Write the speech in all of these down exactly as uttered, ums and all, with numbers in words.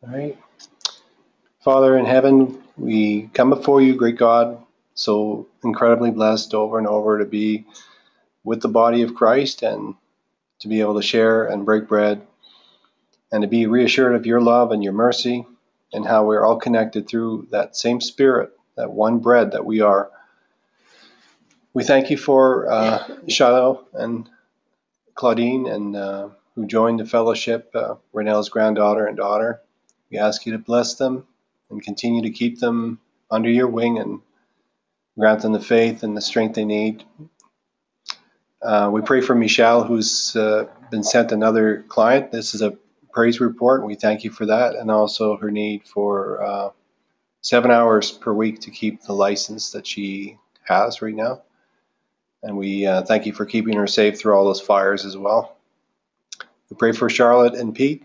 All right. Father in heaven, we come before you, great God, so incredibly blessed over and over to be with the body of Christ and to be able to share and break bread and to be reassured of your love and your mercy and how we're all connected through that same spirit, that one bread that we are. We thank you for uh, Shiloh and Claudine and uh, who joined the fellowship, uh, Renelle's granddaughter and daughter. We ask you to bless them and continue to keep them under your wing and grant them the faith and the strength they need. Uh, we pray for Michelle, who's uh, been sent another client. This is a praise report, and we thank you for that, and also her need for uh, seven hours per week to keep the license that she has right now. And we uh, thank you for keeping her safe through all those fires as well. We pray for Charlotte and Pete,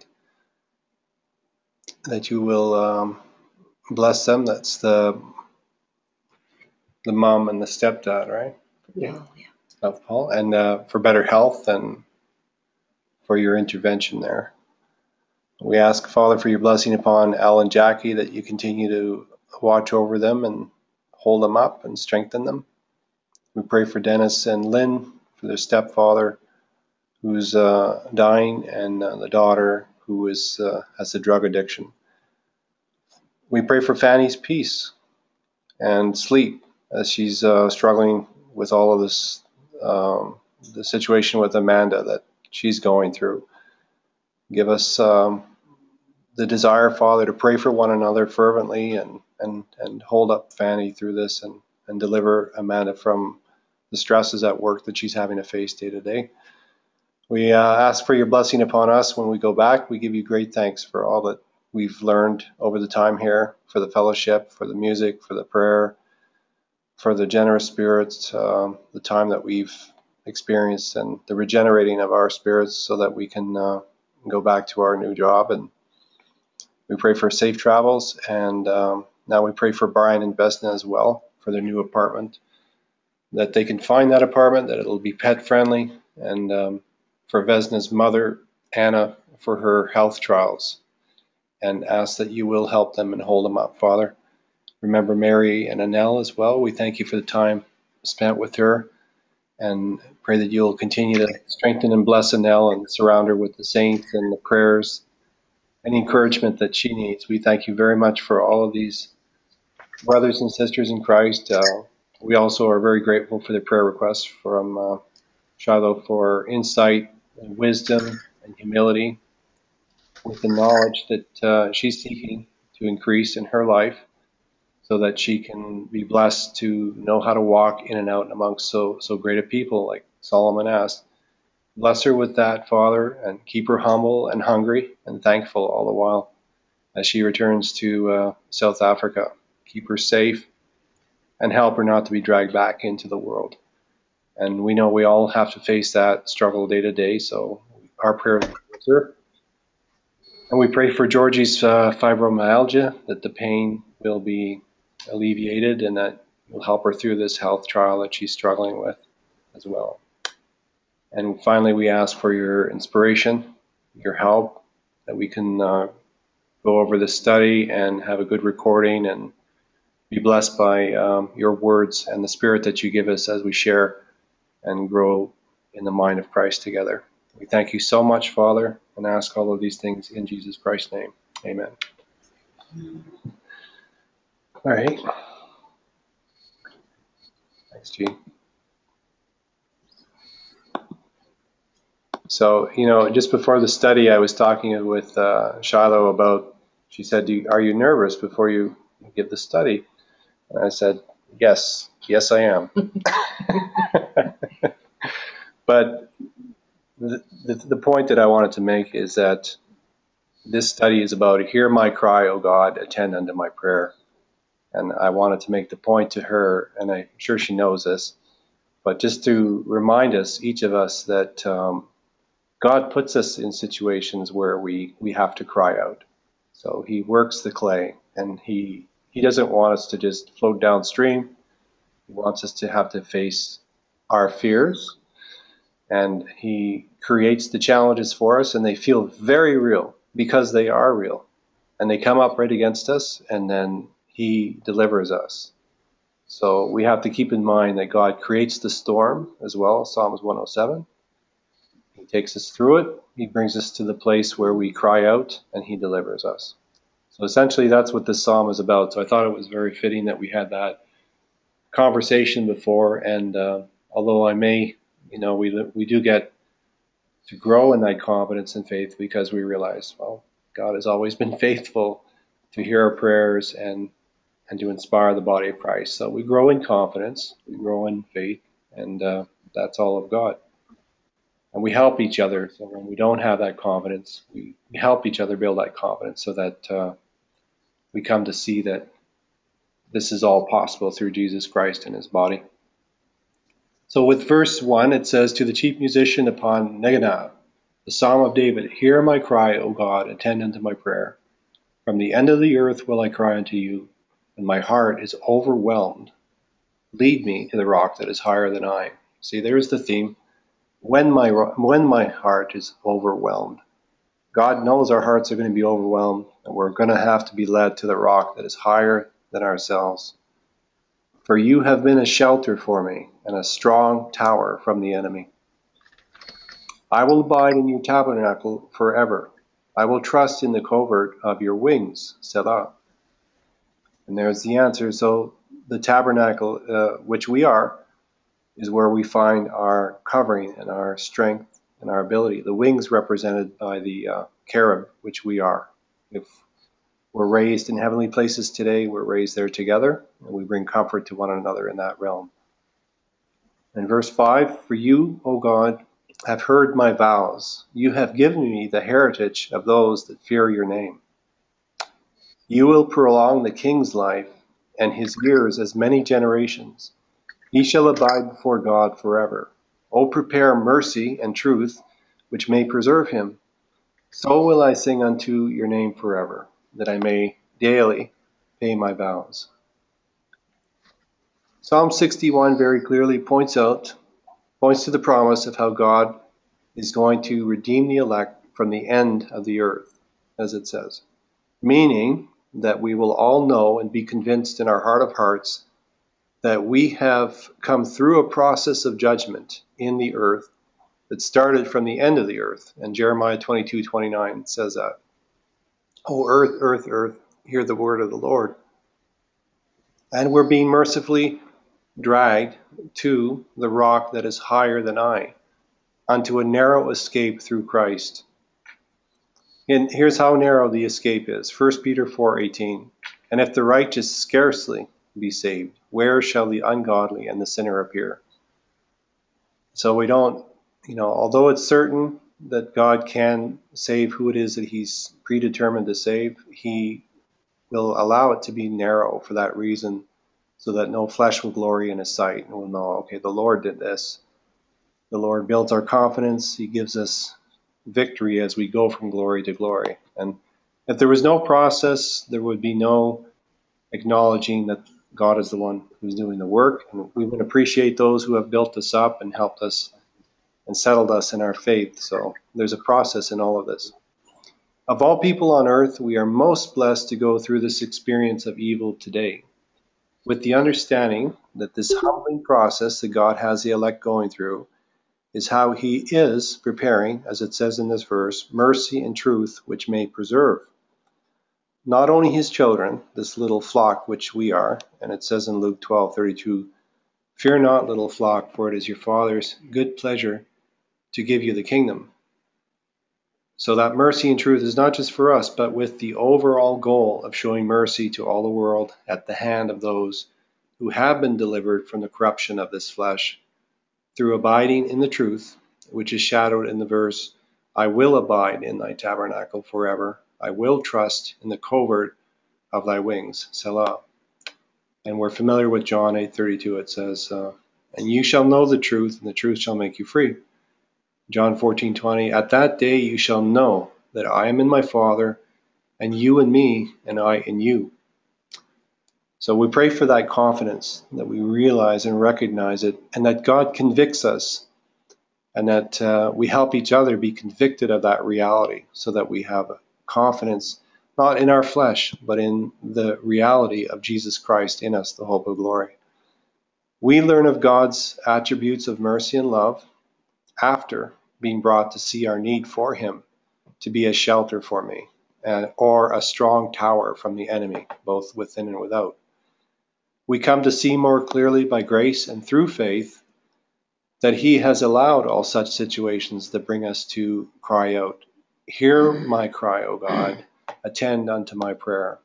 that you will um, bless them. That's the the mom and the stepdad, right? Yeah. Of Paul, and uh, for better health and for your intervention there. We ask, Father, for your blessing upon Al and Jackie, that you continue to watch over them and hold them up and strengthen them. We pray for Dennis and Lynn, for their stepfather who's uh, dying, and uh, the daughter who is uh, has a drug addiction. We pray for Fanny's peace and sleep as she's uh, struggling with all of this, um, the situation with Amanda that she's going through. Give us um, the desire, Father, to pray for one another fervently and, and, and hold up Fanny through this and, and deliver Amanda from the stresses at work that she's having to face day to day. We uh, ask for your blessing upon us when we go back. We give you great thanks for all that we've learned over the time here, for the fellowship, for the music, for the prayer, for the generous spirits, um, the time that we've experienced and the regenerating of our spirits so that we can uh, go back to our new job. And we pray for safe travels, and um, now we pray for Brian and Vesna as well for their new apartment, that they can find that apartment, that it'll be pet friendly, and um, for Vesna's mother, Anna, for her health trials, and ask that you will help them and hold them up, Father. Remember Mary and Annelle as well. We thank you for the time spent with her, and pray that you'll continue to strengthen and bless Annelle and surround her with the saints and the prayers and encouragement that she needs. We thank you very much for all of these brothers and sisters in Christ. Uh, we also are very grateful for the prayer requests from uh, Shiloh for insight and wisdom and humility with the knowledge that uh, she's seeking to increase in her life so that she can be blessed to know how to walk in and out amongst so, so great a people like Solomon asked. Bless her with that, Father, and keep her humble and hungry and thankful all the while as she returns to uh, South Africa. Keep her safe and help her not to be dragged back into the world. And we know we all have to face that struggle day to day, so our prayer is with her. And we pray for Georgie's uh, fibromyalgia, that the pain will be alleviated and that will help her through this health trial that she's struggling with as well. And finally, we ask for your inspiration, your help, that we can uh, go over this study and have a good recording and be blessed by um, your words and the spirit that you give us as we share and grow in the mind of Christ together. We thank you so much, Father, and ask all of these things in Jesus Christ's name. Amen. All right. Thanks, G. So, you know, just before the study, I was talking with uh, Shiloh about, she said, Do you, are you nervous before you give the study? And I said, yes, yes, I am. But the, the, the point that I wanted to make is that this study is about, hear my cry, O God, attend unto my prayer. And I wanted to make the point to her, and I'm sure she knows this, but just to remind us, each of us, that um, God puts us in situations where we, we have to cry out. So he works the clay, and he he doesn't want us to just float downstream. He wants us to have to face our fears, and he creates the challenges for us, and they feel very real because they are real. and they come up right against us, and then he delivers us. So we have to keep in mind that God creates the storm as well, Psalms one oh seven. He takes us through it. He brings us to the place where we cry out, and he delivers us. So essentially, that's what this psalm is about. So I thought it was very fitting that we had that conversation before. And uh, although I may, you know, we we do get to grow in that confidence and faith because we realize, well, God has always been faithful to hear our prayers and and to inspire the body of Christ. So we grow in confidence, we grow in faith, and uh, that's all of God. And we help each other. So when we don't have that confidence, we, we help each other build that confidence so that uh, we come to see that this is all possible through Jesus Christ and his body. So with verse one, it says, to the chief musician upon Neganav, the Psalm of David, hear my cry, O God, attend unto my prayer. From the end of the earth will I cry unto you, and my heart is overwhelmed. Lead me to the rock that is higher than I. See, there's the theme. When my, when my heart is overwhelmed, God knows our hearts are going to be overwhelmed, and we're going to have to be led to the rock that is higher than ourselves. For you have been a shelter for me, and a strong tower from the enemy. I will abide in your tabernacle forever. I will trust in the covert of your wings, Selah. And there's the answer. So the tabernacle, uh, which we are, is where we find our covering and our strength and our ability. The wings represented by the uh, cherub, which we are. If we're raised in heavenly places today, we're raised there together, and we bring comfort to one another in that realm. In verse five, for you, O God, have heard my vows. You have given me the heritage of those that fear your name. You will prolong the king's life and his years as many generations. He shall abide before God forever. O prepare mercy and truth, which may preserve him. So will I sing unto your name forever, that I may daily pay my vows. Psalm sixty-one very clearly points out, points to the promise of how God is going to redeem the elect from the end of the earth, as it says. Meaning that we will all know and be convinced in our heart of hearts that we have come through a process of judgment in the earth that started from the end of the earth. And Jeremiah twenty-two twenty-nine says that. O earth, earth, earth, hear the word of the Lord. And we're being mercifully dragged to the rock that is higher than I, unto a narrow escape through Christ. And here's how narrow the escape is. First Peter four eighteen. And if the righteous scarcely be saved, where shall the ungodly and the sinner appear? So we don't, you know, although it's certain that God can save who it is that he's predetermined to save, he will allow it to be narrow for that reason, so that no flesh will glory in his sight, and we'll know, okay, the Lord did this. The Lord builds our confidence. He gives us victory as we go from glory to glory. And if there was no process, there would be no acknowledging that God is the one who's doing the work. And we would appreciate those who have built us up and helped us and settled us in our faith. So there's a process in all of this. Of all people on earth, we are most blessed to go through this experience of evil today, with the understanding that this humbling process that God has the elect going through is how he is preparing, as it says in this verse, mercy and truth which may preserve. Not only his children, this little flock which we are, and it says in Luke twelve thirty-two, fear not, little flock, for it is your Father's good pleasure to give you the kingdom. So that mercy and truth is not just for us, but with the overall goal of showing mercy to all the world at the hand of those who have been delivered from the corruption of this flesh, through abiding in the truth, which is shadowed in the verse, I will abide in thy tabernacle forever. I will trust in the covert of thy wings, Selah. And we're familiar with John eight thirty-two. It says, uh, and you shall know the truth, and the truth shall make you free. John fourteen twenty, at that day you shall know that I am in my Father, and you in me, and I in you. So we pray for that confidence, that we realize and recognize it, and that God convicts us, and that uh, we help each other be convicted of that reality, so that we have confidence not in our flesh, but in the reality of Jesus Christ in us, the hope of glory. We learn of God's attributes of mercy and love after being brought to see our need for him to be a shelter for me, and, or a strong tower from the enemy, both within and without. We come to see more clearly by grace and through faith that he has allowed all such situations that bring us to cry out, "Hear my cry, O God, attend unto my prayer,"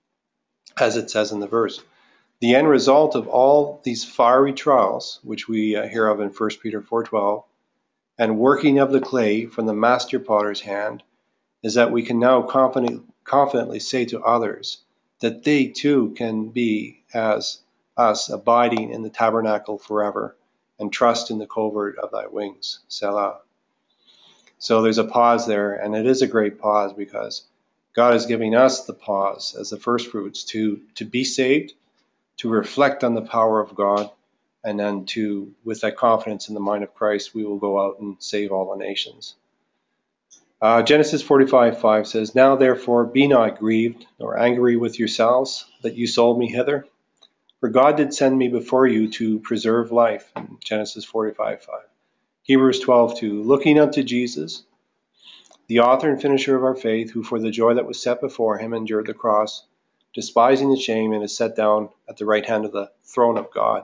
as it says in the verse. The end result of all these fiery trials, which we uh, hear of in First Peter four twelve, and working of the clay from the master potter's hand, is that we can now confident, confidently say to others that they too can be as us, abiding in the tabernacle forever, and trust in the covert of thy wings. Selah. So there's a pause there, and it is a great pause because God is giving us the pause as the first fruits to, to be saved, to reflect on the power of God, and then to, with that confidence in the mind of Christ, we will go out and save all the nations. Uh, Genesis forty-five five says, "Now therefore be not grieved, nor angry with yourselves, that you sold me hither. For God did send me before you to preserve life." In Genesis forty-five five. Hebrews twelve two, "Looking unto Jesus, the author and finisher of our faith, who for the joy that was set before him endured the cross, despising the shame, and is set down at the right hand of the throne of God."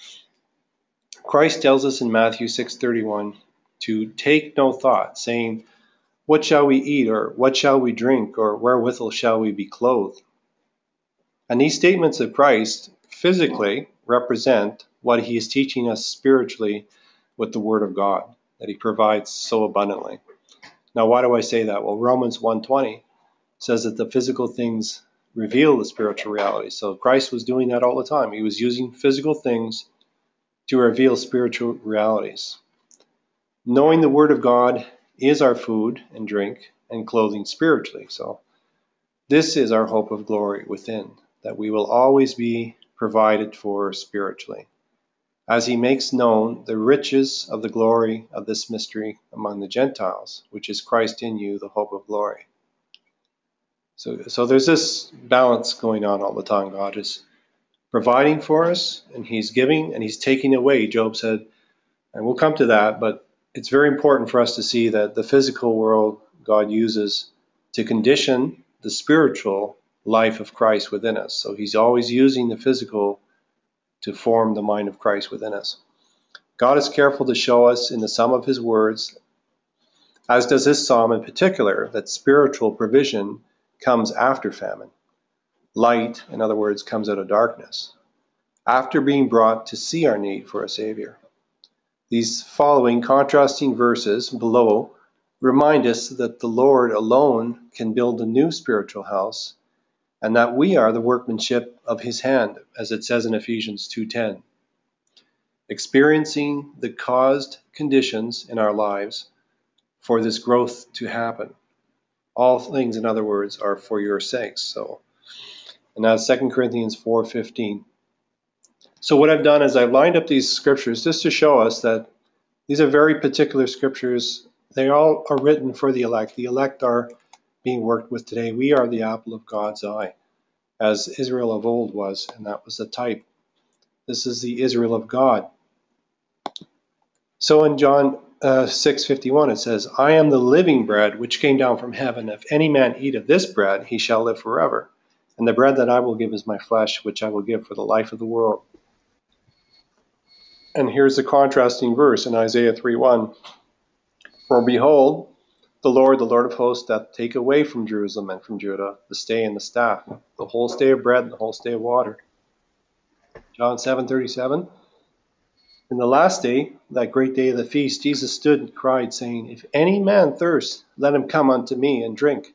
Christ tells us in Matthew six thirty-one to take no thought, saying, "What shall we eat, or what shall we drink, or wherewithal shall we be clothed?" And these statements of Christ physically represent what he is teaching us spiritually with the Word of God, that he provides so abundantly. Now, why do I say that? Well, Romans one twenty says that the physical things reveal the spiritual reality. So Christ was doing that all the time. He was using physical things to reveal spiritual realities. Knowing the Word of God is our food and drink and clothing spiritually. So this is our hope of glory within, that we will always be provided for spiritually, as he makes known the riches of the glory of this mystery among the Gentiles, which is Christ in you, the hope of glory. So, so there's this balance going on all the time. God is providing for us, and he's giving, and he's taking away, Job said, and we'll come to that, but it's very important for us to see that the physical world God uses to condition the spiritual life of Christ within us. So he's always using the physical to form the mind of Christ within us. God is careful to show us in the sum of his words, as does this psalm in particular, that spiritual provision comes after famine. Light, in other words, comes out of darkness, after being brought to see our need for a Savior. These following contrasting verses below remind us that the Lord alone can build a new spiritual house, and that we are the workmanship of his hand, as it says in Ephesians two ten. Experiencing the caused conditions in our lives for this growth to happen. All things, in other words, are for your sakes. So, and that's Second Corinthians four fifteen. So what I've done is I've lined up these scriptures just to show us that these are very particular scriptures. They all are written for the elect. The elect are being worked with today. We are the apple of God's eye, as Israel of old was, and that was the type. This is the Israel of God. So in John uh, six fifty-one it says, "I am the living bread which came down from heaven. If any man eat of this bread, he shall live forever. And the bread that I will give is my flesh, which I will give for the life of the world." And here's the contrasting verse in Isaiah three one. "For behold, the Lord, the Lord of hosts, doth take away from Jerusalem and from Judah the stay and the staff, the whole stay of bread and the whole stay of water." John seven thirty-seven. "In the last day, that great day of the feast, Jesus stood and cried, saying, If any man thirst, let him come unto me and drink."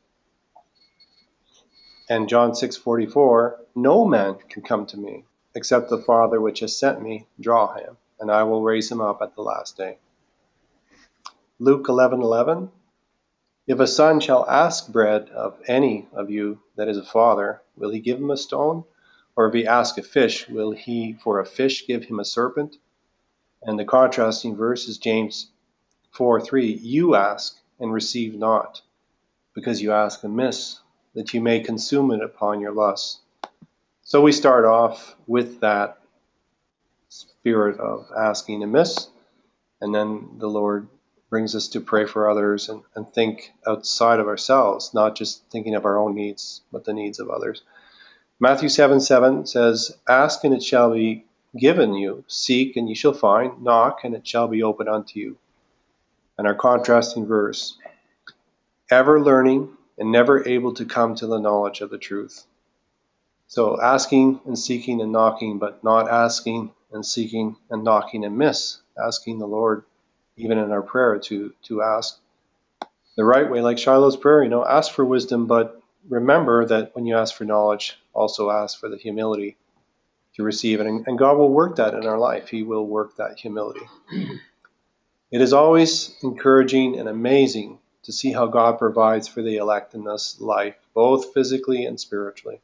And John six forty-four, "No man can come to me, except the Father which has sent me draw him, and I will raise him up at the last day." Luke eleven eleven, "If a son shall ask bread of any of you that is a father, will he give him a stone? Or if he ask a fish, will he for a fish give him a serpent?" And the contrasting verse is James four three, "You ask and receive not, because you ask amiss, that you may consume it upon your lusts. So we start off with that spirit of asking amiss, and then the Lord brings us to pray for others and, and think outside of ourselves, not just thinking of our own needs, but the needs of others. Matthew seven seven says, "Ask and it shall be given you, seek and you shall find, knock and it shall be opened unto you." And our contrasting verse, "Ever learning and never able to come to the knowledge of the truth." So asking and seeking and knocking, but not asking and seeking and knocking amiss, asking the Lord, even in our prayer, to, to ask the right way, like Shiloh's prayer, you know, ask for wisdom, but remember that when you ask for knowledge, also ask for the humility to receive it. And, and God will work that in our life. He will work that humility. It is always encouraging and amazing to see how God provides for the elect in this life, both physically and spiritually.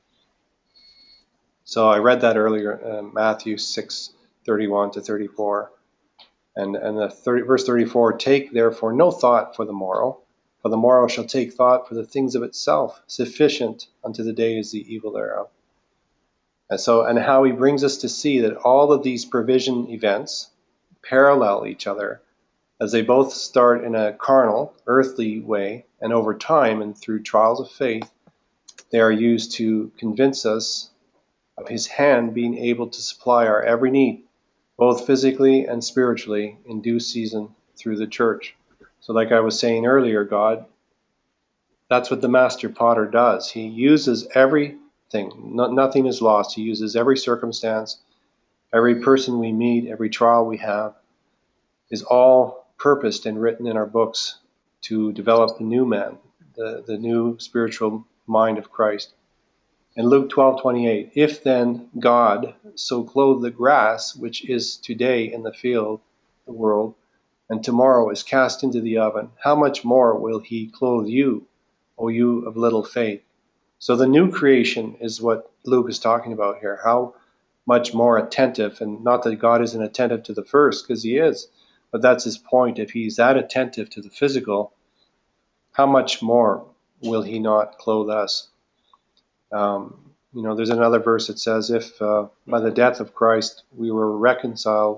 So I read that earlier, uh, Matthew six thirty-one to thirty-four. And, and the thirty, verse thirty-four, "Take therefore no thought for the morrow, for the morrow shall take thought for the things of itself. Sufficient unto the day is the evil thereof." And so, and how he brings us to see that all of these provision events parallel each other, as they both start in a carnal, earthly way, and over time and through trials of faith, they are used to convince us of his hand being able to supply our every need, both physically and spiritually, in due season through the church. So like I was saying earlier, God, that's what the master potter does. He uses everything. No, nothing is lost. He uses every circumstance, every person we meet, every trial we have, is all purposed and written in our books to develop the new man, the, the new spiritual mind of Christ. In Luke twelve twenty-eight, "If then God so clothe the grass, which is today in the field, the world, and tomorrow is cast into the oven, how much more will he clothe you, O you of little faith?" So the new creation is what Luke is talking about here. How much more attentive, and not that God isn't attentive to the first, because he is, but that's his point. If he's that attentive to the physical, how much more will he not clothe us? Um, you know, there's another verse that says, if uh, by the death of Christ we were reconciled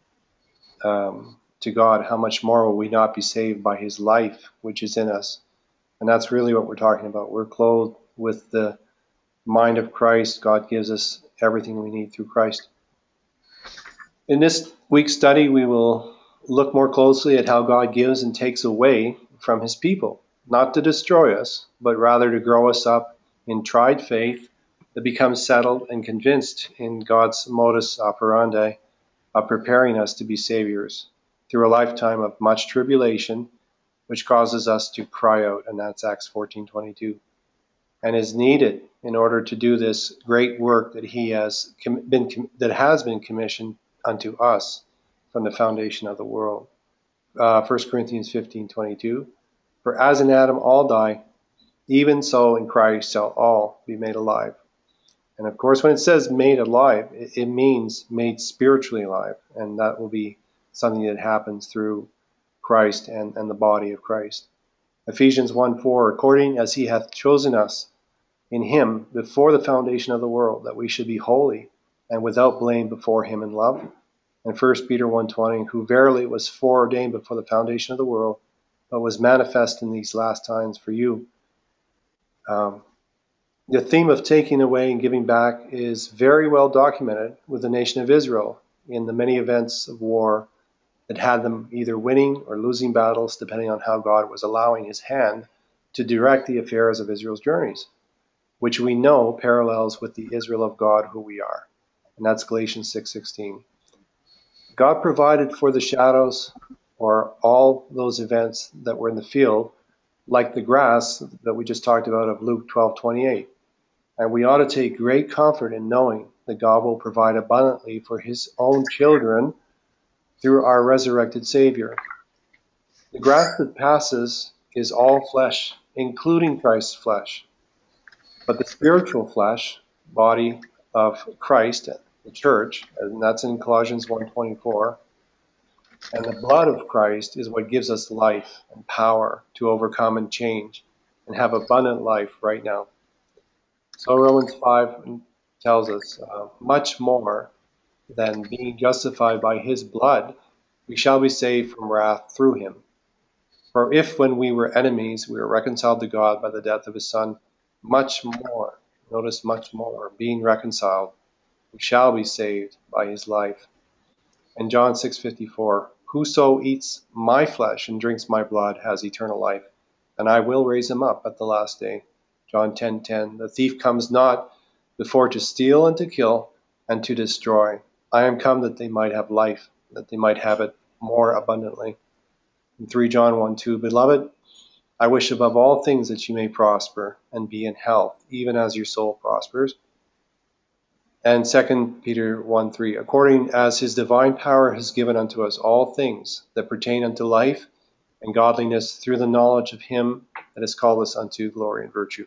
um, to God, how much more will we not be saved by his life, which is in us? And that's really what we're talking about. We're clothed with the mind of Christ. God gives us everything we need through Christ. In this week's study, we will look more closely at how God gives and takes away from his people, not to destroy us, but rather to grow us up in tried faith that becomes settled and convinced in God's modus operandi of preparing us to be saviors through a lifetime of much tribulation, which causes us to cry out, and that's Acts fourteen twenty-two, and is needed in order to do this great work that he has been that has been commissioned unto us from the foundation of the world. Uh, First Corinthians fifteen twenty-two, "For as in Adam all die, even so in Christ shall all be made alive." And of course, when it says made alive, it, it means made spiritually alive. And that will be something that happens through Christ and, and the body of Christ. Ephesians one four, "According as he hath chosen us in him before the foundation of the world, that we should be holy and without blame before him in love." And First Peter one twenty, "Who verily was foreordained before the foundation of the world, but was manifest in these last times for you." Um, the theme of taking away and giving back is very well documented with the nation of Israel in the many events of war that had them either winning or losing battles, depending on how God was allowing his hand to direct the affairs of Israel's journeys, which we know parallels with the Israel of God who we are. And that's Galatians six sixteen. God provided for the shadows, or all those events that were in the field, like the grass that we just talked about of Luke twelve twenty-eight. And we ought to take great comfort in knowing that God will provide abundantly for his own children through our resurrected Savior. The grass that passes is all flesh, including Christ's flesh. But the spiritual flesh, body of Christ, the church, and that's in Colossians one twenty-four, and the blood of Christ is what gives us life and power to overcome and change. and have abundant life right now. So Romans five tells us, uh, much more than being justified by his blood, we shall be saved from wrath through him. For if when we were enemies, we were reconciled to God by the death of his Son, much more, notice much more, being reconciled, we shall be saved by his life. And John six fifty-four, whoso eats my flesh and drinks my blood has eternal life, and I will raise him up at the last day. John ten ten, the thief comes not before to steal and to kill and to destroy. I am come that they might have life, that they might have it more abundantly. And three John one two, beloved, I wish above all things that you may prosper and be in health, even as your soul prospers. And Second Peter one three, according as his divine power has given unto us all things that pertain unto life and godliness through the knowledge of him that has called us unto glory and virtue.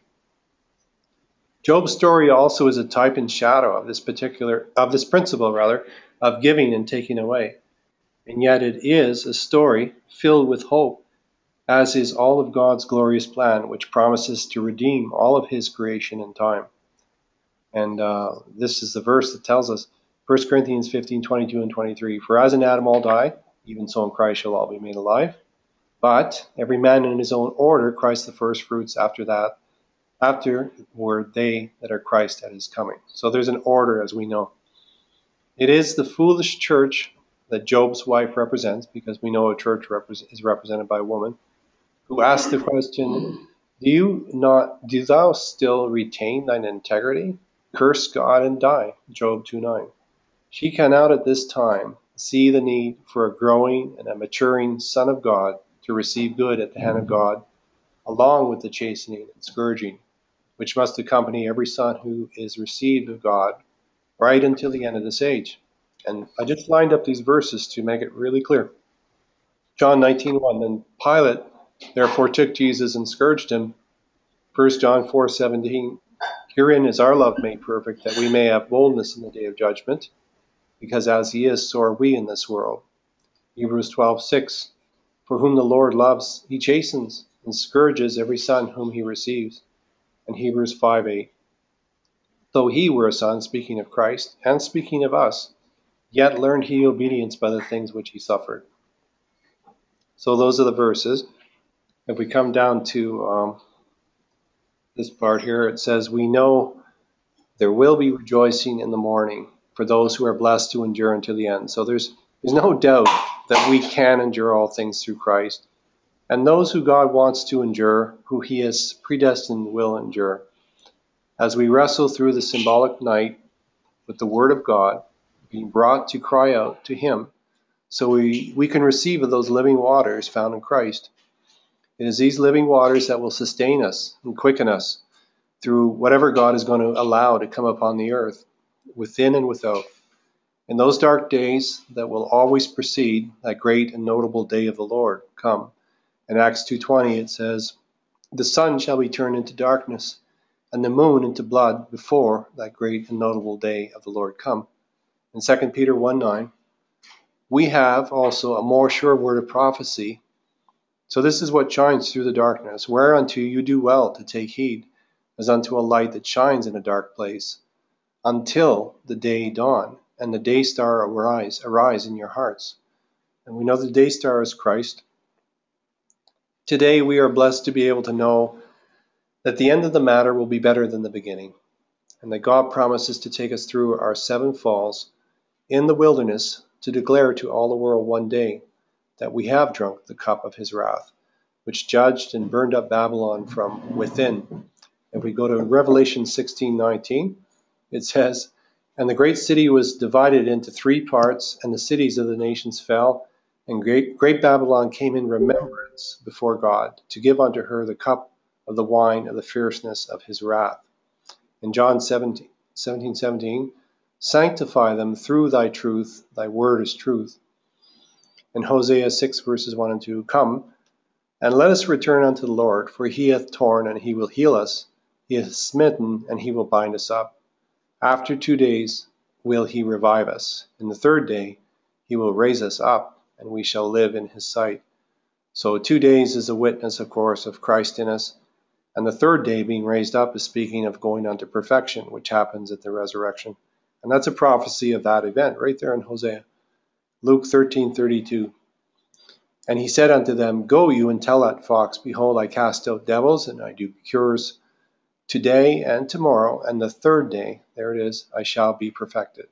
Job's story also is a type and shadow of this particular, of this principle rather, of giving and taking away. And yet it is a story filled with hope, as is all of God's glorious plan, which promises to redeem all of his creation in time. And uh, this is the verse that tells us, First Corinthians fifteen twenty-two and twenty-three, for as in Adam all die, even so in Christ shall all be made alive. But every man in his own order, Christ the first fruits, after that, afterward they that are Christ at his coming. So there's an order, as we know. It is the foolish church that Job's wife represents, because we know a church is represented by a woman, who asked the question, do you not, do thou still retain thine integrity? Curse God and die, Job two nine. She cannot at this time see the need for a growing and a maturing Son of God to receive good at the hand of God, along with the chastening and scourging, which must accompany every son who is received of God right until the end of this age. And I just lined up these verses to make it really clear. John nineteen one, then Pilate therefore took Jesus and scourged him. First John four seventeen, herein is our love made perfect, that we may have boldness in the day of judgment, because as he is, so are we in this world. Hebrews twelve six, for whom the Lord loves, he chastens and scourges every son whom he receives. And Hebrews five eight, though he were a son, speaking of Christ, and speaking of us, yet learned he obedience by the things which he suffered. So those are the verses. If we come down to um, this part here, it says, we know there will be rejoicing in the morning for those who are blessed to endure until the end. So there's there's no doubt that we can endure all things through Christ. And those who God wants to endure, who he has predestined, will endure. As we wrestle through the symbolic night with the word of God, being brought to cry out to him, so we, we can receive of those living waters found in Christ. It is these living waters that will sustain us and quicken us through whatever God is going to allow to come upon the earth, within and without. In those dark days that will always precede that great and notable day of the Lord come. In Acts two twenty it says, the sun shall be turned into darkness, and the moon into blood before that great and notable day of the Lord come. In Second Peter one nine, we have also a more sure word of prophecy. So this is what shines through the darkness, whereunto you do well to take heed, as unto a light that shines in a dark place, until the day dawn, and the day star arise, arise in your hearts. And we know the day star is Christ. Today we are blessed to be able to know that the end of the matter will be better than the beginning, and that God promises to take us through our seven falls in the wilderness to declare to all the world one day that we have drunk the cup of his wrath, which judged and burned up Babylon from within. If we go to Revelation sixteen nineteen, it says, and the great city was divided into three parts, and the cities of the nations fell, and great, great Babylon came in remembrance before God, to give unto her the cup of the wine of the fierceness of his wrath. In John seventeen seventeen, sanctify them through thy truth, thy word is truth. In Hosea six verses one and two, come, and let us return unto the Lord, for he hath torn, and he will heal us. He hath smitten, and he will bind us up. After two days will he revive us. In the third day he will raise us up, and we shall live in his sight. So two days is a witness, of course, of Christ in us. And the third day being raised up is speaking of going unto perfection, which happens at the resurrection. And that's a prophecy of that event right there in Hosea. Luke thirteen thirty-two. And he said unto them, Go you and tell that fox, Behold, I cast out devils, and I do cures today and tomorrow, and the third day, there it is, I shall be perfected.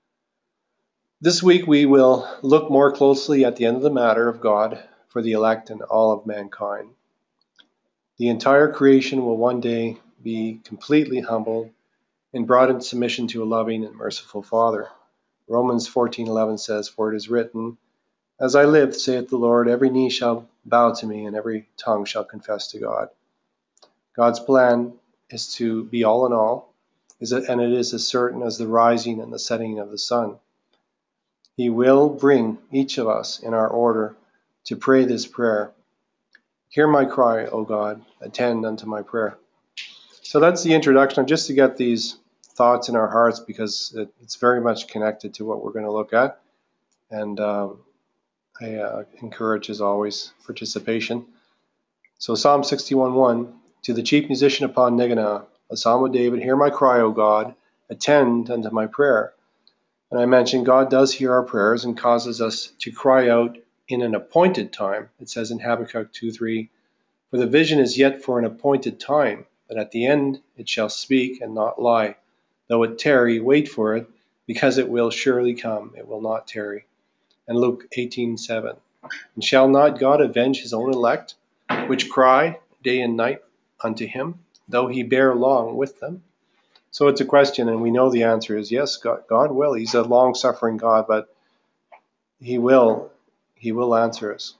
This week we will look more closely at the end of the matter of God for the elect and all of mankind. The entire creation will one day be completely humbled and brought into submission to a loving and merciful Father. Romans fourteen eleven says, For it is written, As I live, saith the Lord, every knee shall bow to me, and every tongue shall confess to God. God's plan is to be all in all, and it is as certain as the rising and the setting of the sun. He will bring each of us in our order to pray this prayer. Hear my cry, O God, attend unto my prayer. So that's the introduction, just to get these thoughts in our hearts, because it, it's very much connected to what we're going to look at. And um, I uh, encourage, as always, participation. So Psalm sixty-one one, to the chief musician upon Niganah, a psalm of David, hear my cry, O God, attend unto my prayer. And I mentioned God does hear our prayers and causes us to cry out in an appointed time. It says in Habakkuk two three, For the vision is yet for an appointed time, but at the end it shall speak and not lie. Though it tarry, wait for it, because it will surely come, it will not tarry. And Luke eighteen seven, And shall not God avenge his own elect, which cry day and night unto him, though he bear long with them? So it's a question, and we know the answer is yes, God, God will. He's a long-suffering God, but he will, he will answer us.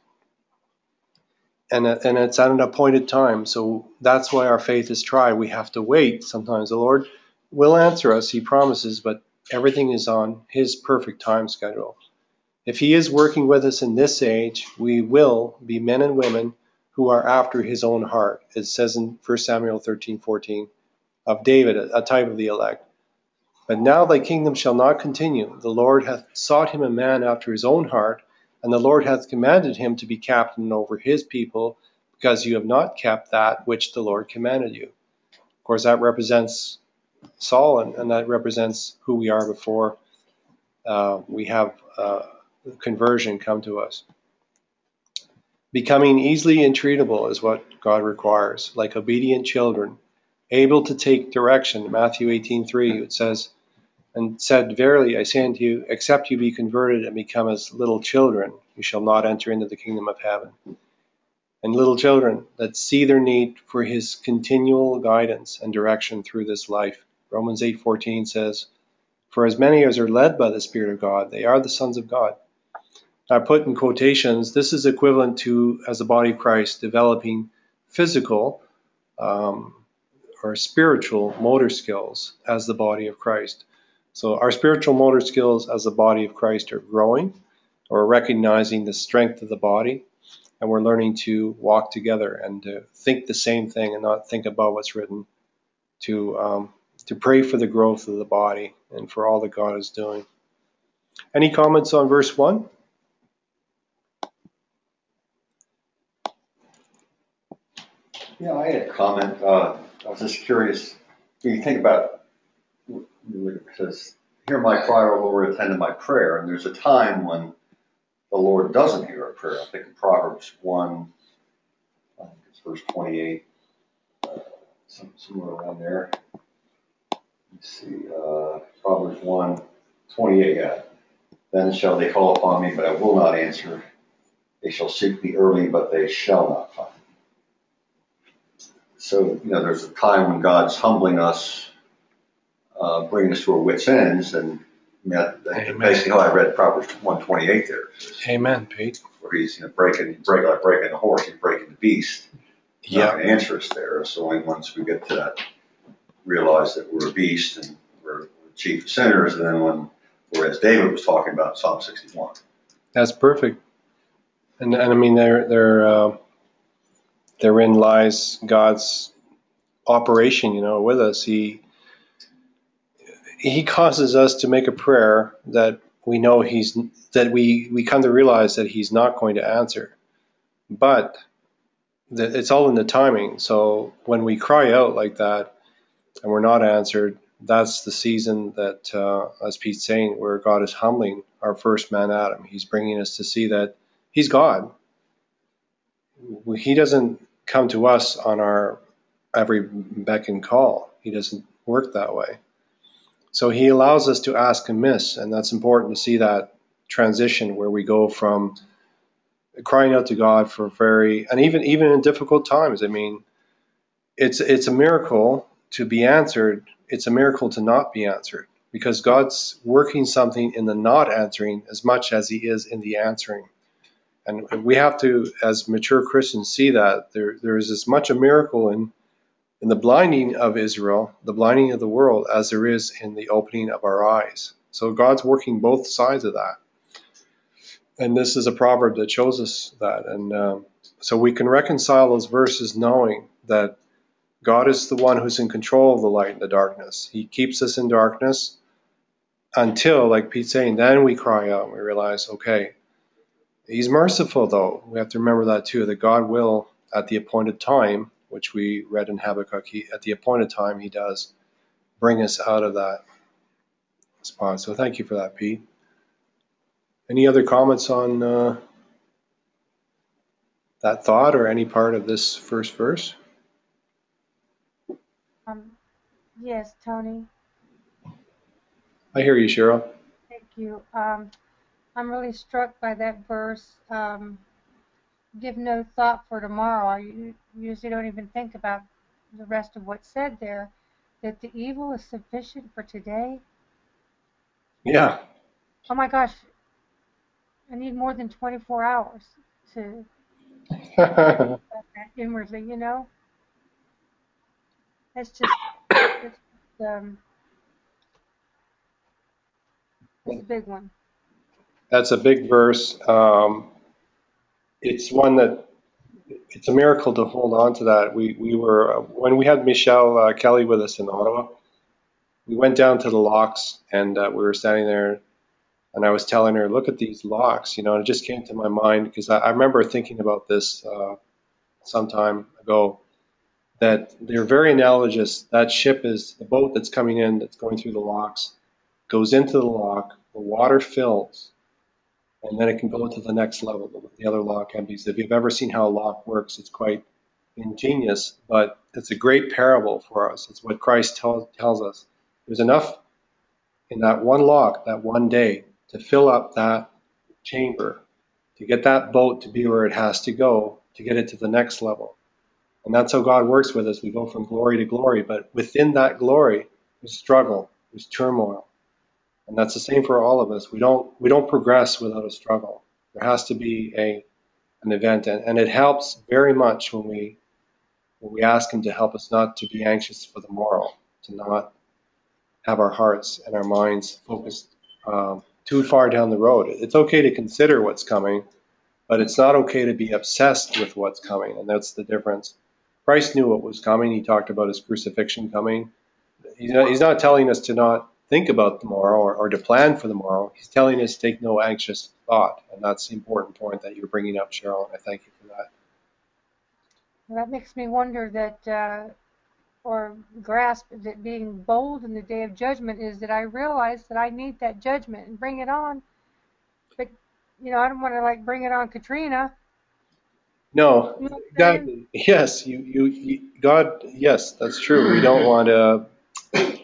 And, and it's at an appointed time, so that's why our faith is tried. We have to wait. Sometimes the Lord will answer us, he promises, but everything is on his perfect time schedule. If he is working with us in this age, we will be men and women who are after his own heart. It says in First Samuel thirteen fourteen, of David, a type of the elect. But now thy kingdom shall not continue. The Lord hath sought him a man after his own heart, and the Lord hath commanded him to be captain over his people, because you have not kept that which the Lord commanded you. Of course, that represents Saul, and, and that represents who we are before uh, we have uh, conversion come to us. Becoming easily entreatable is what God requires, like obedient children, able to take direction. Matthew eighteen three, it says, and said, Verily I say unto you, except you be converted and become as little children, you shall not enter into the kingdom of heaven. And little children that see their need for his continual guidance and direction through this life. Romans eight fourteen says, For as many as are led by the Spirit of God, they are the sons of God. I put in quotations, this is equivalent to, as the body of Christ, developing physical um, or spiritual motor skills as the body of Christ. So our spiritual motor skills as the body of Christ are growing, or recognizing the strength of the body, and we're learning to walk together and to think the same thing and not think about what's written, to um, to pray for the growth of the body and for all that God is doing. Any comments on verse one? Yeah, I had a comment. Uh, I was just curious. When you think about, it says, hear my cry, O Lord, attend to my prayer. And there's a time when the Lord doesn't hear our prayer. I think in Proverbs one, I think it's verse twenty-eight, uh, some, somewhere around there. Let's see, uh, Proverbs one, twenty-eight, yeah. Then shall they call upon me, but I will not answer. They shall seek me early, but they shall not find me. So, you know, there's a time when God's humbling us, uh, bringing us to our wits' ends, and I mean, that's basically how I read Proverbs one twenty-eight there. Amen, Pete. Where he's, you know, breaking, break, like breaking the horse, he's breaking the beast. He's not going to answer us there. So only once we get to that, realize that we're a beast and we're, we're chief of sinners, and then when, whereas David was talking about Psalm sixty-one. That's perfect. And, and I mean, there, there, uh, therein lies God's operation, you know, with us. He, he causes us to make a prayer that we know he's, that we, we come to realize that he's not going to answer. But the, it's all in the timing. So when we cry out like that and we're not answered, that's the season that, uh, as Pete's saying, where God is humbling our first man Adam. He's bringing us to see that he's God. He doesn't come to us on our every beck and call. He doesn't work that way. So he allows us to ask amiss, and that's important to see that transition where we go from crying out to God for very, and even even in difficult times. I mean, it's it's a miracle to be answered. It's a miracle to not be answered, because God's working something in the not answering as much as he is in the answering. And we have to, as mature Christians, see that there there is as much a miracle in in the blinding of Israel, the blinding of the world, as there is in the opening of our eyes. So God's working both sides of that. And this is a proverb that shows us that. And um, so we can reconcile those verses knowing that God is the one who's in control of the light and the darkness. He keeps us in darkness until, like Pete's saying, then we cry out and we realize, okay, he's merciful though. We have to remember that too, that God will, at the appointed time, which we read in Habakkuk, he, at the appointed time, he does bring us out of that spot. So thank you for that, Pete. Any other comments on uh, that thought or any part of this first verse? Um, yes, Tony. I hear you, Cheryl. Thank you. Um, I'm really struck by that verse. Um, give no thought for tomorrow. I usually don't even think about the rest of what's said there. That the evil is sufficient for today. Yeah. Oh my gosh. I need more than twenty-four hours to inwardly, you know? That's just, it's, um, it's a big one. That's a big verse. Um, it's one that it's a miracle to hold on to that. We we were uh, when we had Michelle uh, Kelly with us in Ottawa. We went down to the locks and uh, we were standing there, and I was telling her, "Look at these locks," you know. And it just came to my mind because I, I remember thinking about this uh, some time ago. That they're very analogous. That ship is the boat that's coming in, that's going through the locks, goes into the lock, the water fills, and then it can go to the next level. The other lock empties. If you've ever seen how a lock works, it's quite ingenious, but it's a great parable for us. It's what Christ tell, tells us. There's enough in that one lock, that one day, to fill up that chamber, to get that boat to be where it has to go, to get it to the next level. And that's how God works with us. We go from glory to glory, but within that glory, there's struggle, there's turmoil. And that's the same for all of us. We don't we don't progress without a struggle. There has to be a an event, and, and it helps very much when we when we ask him to help us not to be anxious for the morrow, to not have our hearts and our minds focused um, too far down the road. It's okay to consider what's coming, but it's not okay to be obsessed with what's coming, and that's the difference. Christ knew what was coming. He talked about his crucifixion coming. He's not, he's not telling us to not think about tomorrow or, or to plan for tomorrow. He's telling us to take no anxious thought, and that's the important point that you're bringing up, Cheryl, and I thank you for that. Well, that makes me wonder that, uh, or grasp that being bold in the day of judgment is that I realize that I need that judgment and bring it on. But, you know, I don't want to like bring it on Katrina. No, You know exactly. Yes, you, you, you, God, yes, that's true. We don't want to,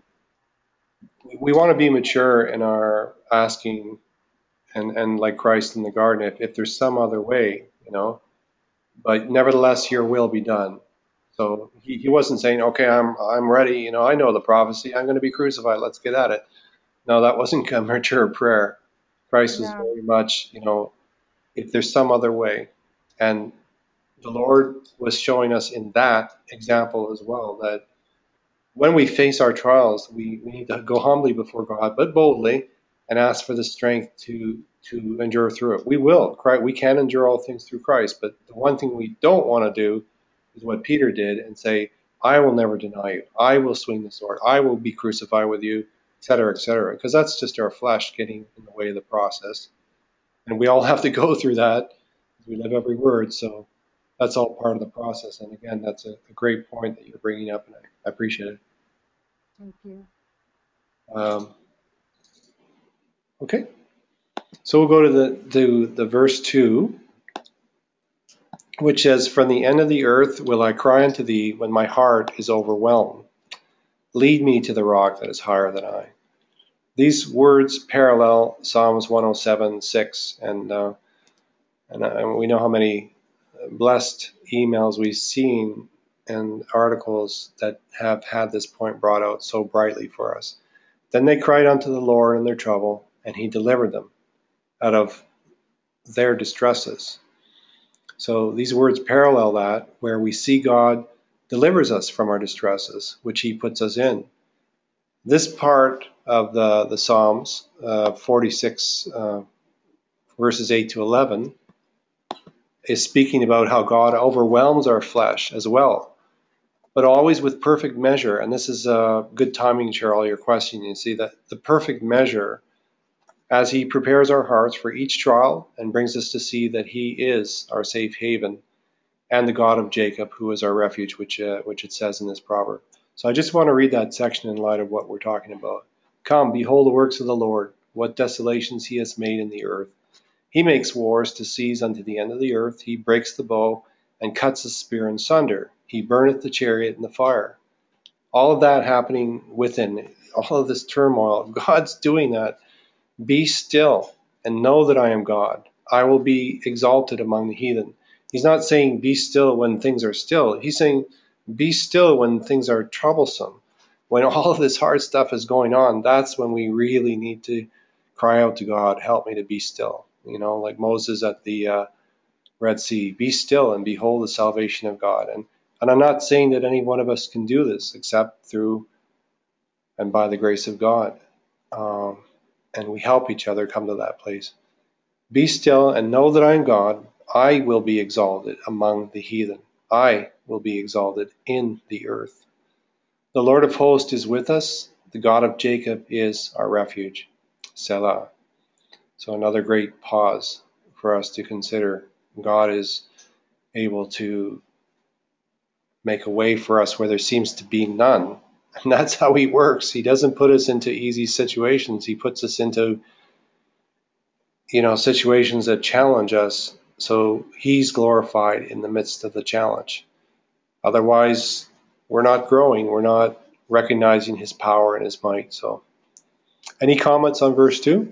we want to be mature in our asking, and, and like Christ in the garden, if, if there's some other way, you know, but nevertheless, your will be done. So he, he wasn't saying, okay, I'm, I'm ready. You know, I know the prophecy. I'm going to be crucified. Let's get at it. No, that wasn't a mature prayer. Christ was No. very much, you know, if there's some other way. And the Lord was showing us in that example as well, that when we face our trials, we, we need to go humbly before God, but boldly, and ask for the strength to to endure through it. We will. We can endure all things through Christ, but the one thing we don't want to do is what Peter did and say, I will never deny you. I will swing the sword. I will be crucified with you, et cetera, et cetera. Because that's just our flesh getting in the way of the process. And we all have to go through that. We live every word. So that's all part of the process. And again, that's a, a great point that you're bringing up, and I, I appreciate it. Thank you. Um, okay, so we'll go to the to the verse two, which says, "From the end of the earth will I cry unto thee when my heart is overwhelmed. Lead me to the rock that is higher than I." These words parallel Psalms one oh seven six, and uh, and, uh, and we know how many blessed emails we've seen and articles that have had this point brought out so brightly for us. Then they cried unto the Lord in their trouble, and he delivered them out of their distresses. So these words parallel that, where we see God delivers us from our distresses, which he puts us in. This part of the, the Psalms, uh, forty-six, uh, verses eight to eleven, is speaking about how God overwhelms our flesh as well, but always with perfect measure. And this is uh, good timing, Cheryl, your question. You see that the perfect measure, as he prepares our hearts for each trial and brings us to see that he is our safe haven and the God of Jacob, who is our refuge, which uh, which it says in this proverb. So I just want to read that section in light of what we're talking about. Come, behold the works of the Lord, what desolations he has made in the earth. He makes wars to cease unto the end of the earth. He breaks the bow and cuts the spear in sunder. He burneth the chariot in the fire. All of that happening within, all of this turmoil, God's doing that. Be still and know that I am God. I will be exalted among the heathen. He's not saying be still when things are still. He's saying be still when things are troublesome. When all of this hard stuff is going on, that's when we really need to cry out to God, help me to be still. You know, like Moses at the uh, Red Sea, be still and behold the salvation of God. And, and I'm not saying that any one of us can do this except through and by the grace of God. Um, and we help each other come to that place. Be still and know that I am God. I will be exalted among the heathen. I will be exalted in the earth. The Lord of hosts is with us. The God of Jacob is our refuge. Selah. So another great pause for us to consider. God is able to make a way for us where there seems to be none. And that's how he works. He doesn't put us into easy situations. He puts us into, you know, situations that challenge us. So he's glorified in the midst of the challenge. Otherwise, we're not growing. We're not recognizing his power and his might. So any comments on verse two?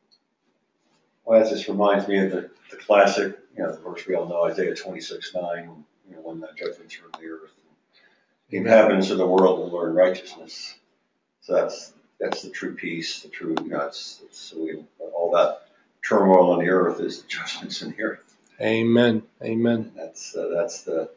Well, that just reminds me of the, the classic, you know, the verse we all know, Isaiah twenty-six nine, you know, when the judgments are in the earth. The inhabitants of the world will learn righteousness. So that's that's the true peace, the true, you know, it's, it's so we, all that turmoil on the earth is the judgments in the earth. Amen. Amen. And that's uh, that's the.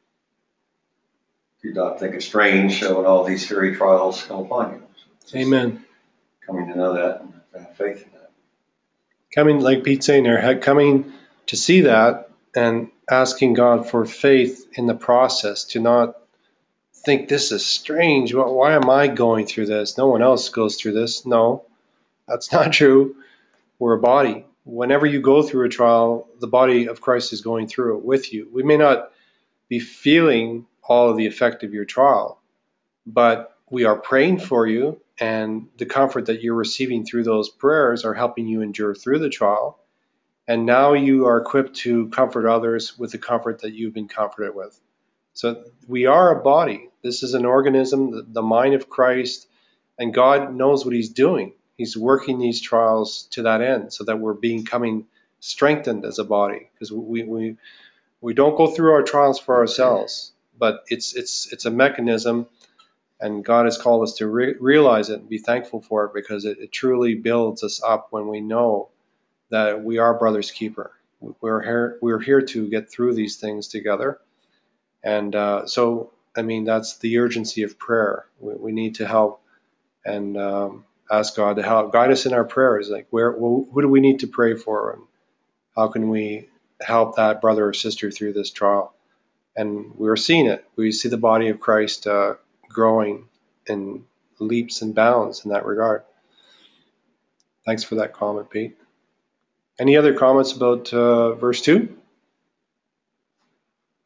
Do not think it strange when all these fiery trials come upon you. So Amen. Coming to know that and have faith in that. Coming, like Pete's saying there, coming to see that and asking God for faith in the process, to not think this is strange. Why am I going through this? No one else goes through this. No, that's not true. We're a body. Whenever you go through a trial, the body of Christ is going through it with you. We may not be feeling all of the effect of your trial, but we are praying for you, and the comfort that you're receiving through those prayers are helping you endure through the trial. And now you are equipped to comfort others with the comfort that you've been comforted with. So we are a body. This is an organism, the, the mind of Christ, and God knows what he's doing. He's working these trials to that end so that we're becoming strengthened as a body, because we, we, we don't go through our trials for ourselves, but it's, it's, it's a mechanism. And God has called us to re- realize it and be thankful for it, because it, it truly builds us up when we know that we are brother's keeper. We're here, we're here to get through these things together. And uh, so, I mean, that's the urgency of prayer. We, we need to help and um, ask God to help guide us in our prayers. Like, where, who do we need to pray for? And how can we help that brother or sister through this trial? And we're seeing it. We see the body of Christ uh, growing in leaps and bounds in that regard. Thanks for that comment, Pete. Any other comments about uh, verse two?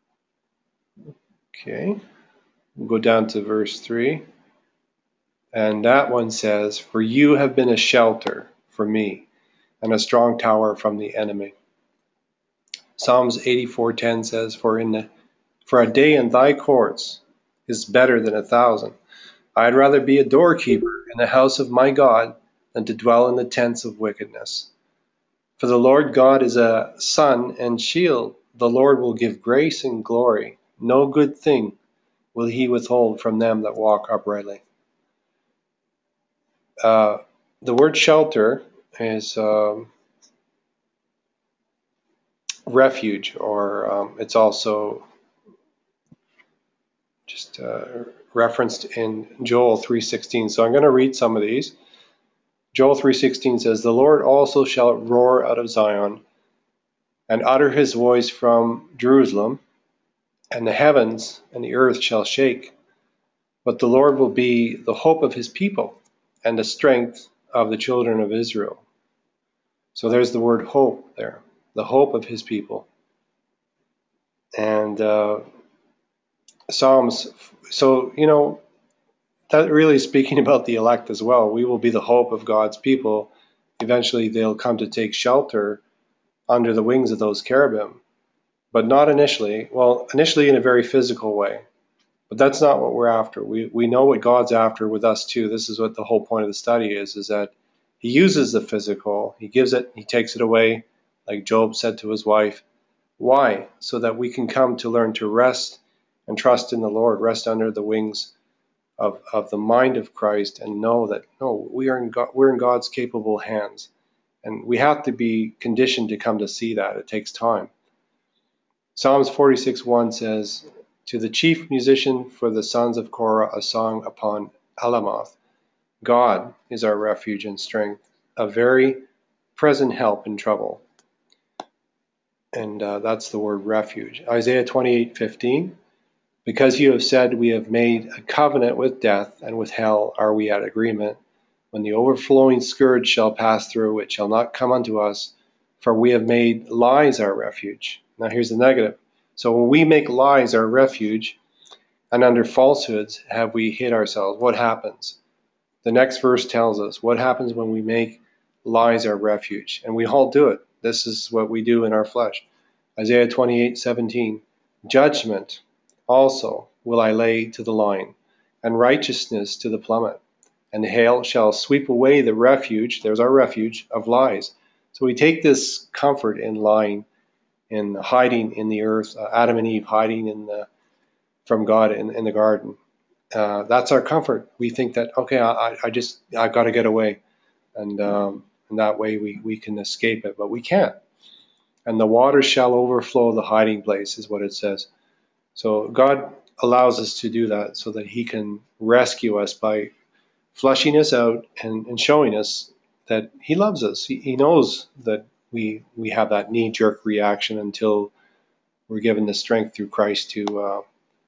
Okay, we'll go down to verse three. And that one says, "For you have been a shelter for me and a strong tower from the enemy." Psalms eighty-four ten says, For in the, for a day in thy courts is better than a thousand. I'd rather be a doorkeeper in the house of my God than to dwell in the tents of wickedness. For the Lord God is a sun and shield. The Lord will give grace and glory. No good thing will he withhold from them that walk uprightly. Uh, the word shelter is um, refuge, or um, it's also just uh, referenced in Joel three sixteen. So I'm going to read some of these. Joel three sixteen says, The Lord also shall roar out of Zion and utter his voice from Jerusalem, and the heavens and the earth shall shake. But the Lord will be the hope of his people and the strength of the children of Israel. So there's the word hope there, the hope of his people. And uh, Psalms, so, you know, that really is speaking about the elect as well. We will be the hope of God's people. Eventually they'll come to take shelter under the wings of those cherubim, but not initially. Well, initially in a very physical way, but that's not what we're after. We we know what God's after with us too. This is what the whole point of the study is, is that he uses the physical, he gives it, he takes it away, like Job said to his wife. Why? So that we can come to learn to rest and trust in the Lord, rest under the wings of, of the mind of Christ, and know that, no, we are in God, we're in God's capable hands. And we have to be conditioned to come to see that. It takes time. Psalms forty-six one says, To the chief musician for the sons of Korah, a song upon Alamoth. God is our refuge and strength, a very present help in trouble. And uh, that's the word refuge. Isaiah twenty-eight fifteen, Because you have said, we have made a covenant with death, and with hell are we at agreement. When the overflowing scourge shall pass through, it shall not come unto us, for we have made lies our refuge. Now here's the negative. So when we make lies our refuge, and under falsehoods have we hid ourselves, what happens? The next verse tells us what happens when we make lies our refuge. And we all do it. This is what we do in our flesh. Isaiah twenty-eight seventeen, Judgment also will I lay to the line, and righteousness to the plummet. And hail shall sweep away the refuge, there's our refuge, of lies. So we take this comfort in lying, in hiding in the earth, uh, Adam and Eve hiding in the, from God in, in the garden. Uh, that's our comfort. We think that, okay, I, I just, I've got to get away. And, um, and that way we, we can escape it, but we can't. And the waters shall overflow the hiding place is what it says. So God allows us to do that so that he can rescue us by flushing us out and, and showing us that he loves us. He, he knows that we we have that knee-jerk reaction until we're given the strength through Christ to uh,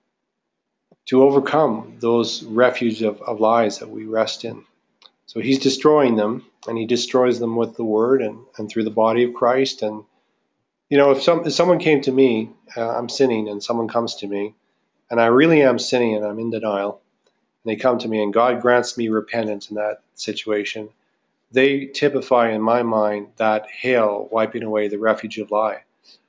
to overcome those refuge of, of lies that we rest in. So he's destroying them, and he destroys them with the word and, and through the body of Christ. And, you know, if, some, if someone came to me, uh, I'm sinning, and someone comes to me, and I really am sinning and I'm in denial, and they come to me and God grants me repentance in that situation, they typify in my mind that hail wiping away the refuge of lie.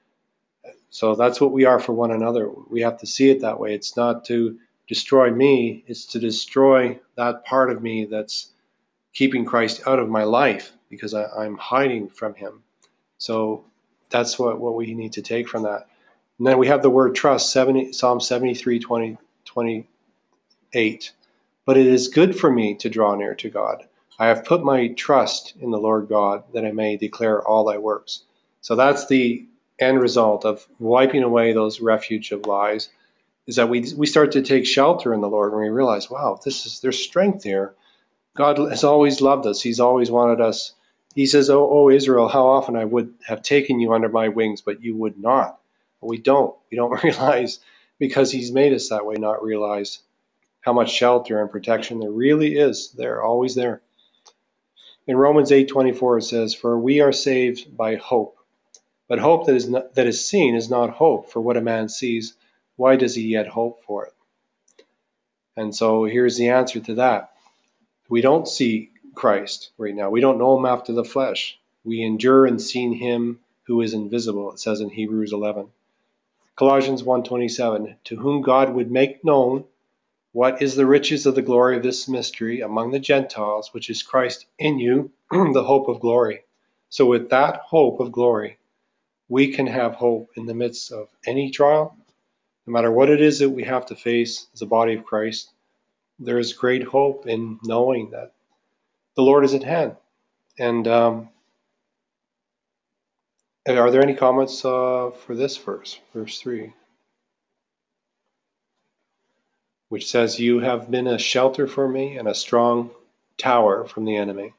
So that's what we are for one another. We have to see it that way. It's not to destroy me, it's to destroy that part of me that's keeping Christ out of my life because I, I'm hiding from him. So that's what, what we need to take from that. And then we have the word trust, seventy, Psalm seventy-three twenty, twenty-eight. But it is good for me to draw near to God. I have put my trust in the Lord God that I may declare all thy works. So that's the end result of wiping away those refuge of lies, is that we we start to take shelter in the Lord and we realize, wow, this is there's strength here. God has always loved us. He's always wanted us. He says, oh, oh, Israel, how often I would have taken you under my wings, but you would not. We don't. We don't realize, because he's made us that way, not realize how much shelter and protection there really is. They're always there. In Romans eight twenty-four it says, for we are saved by hope. But hope that is not, that is seen is not hope, for what a man sees, why does he yet hope for it? And so here's the answer to that. We don't see Christ right now. We don't know him after the flesh. We endure in seeing him who is invisible, it says in Hebrews eleven. Colossians one twenty-seven, to whom God would make known what is the riches of the glory of this mystery among the Gentiles, which is Christ in you, the hope of glory. So with that hope of glory, we can have hope in the midst of any trial, no matter what it is that we have to face as a body of Christ. There is great hope in knowing that the Lord is at hand. And um, are there any comments uh, for this verse, verse three? Which says, you have been a shelter for me and a strong tower from the enemy.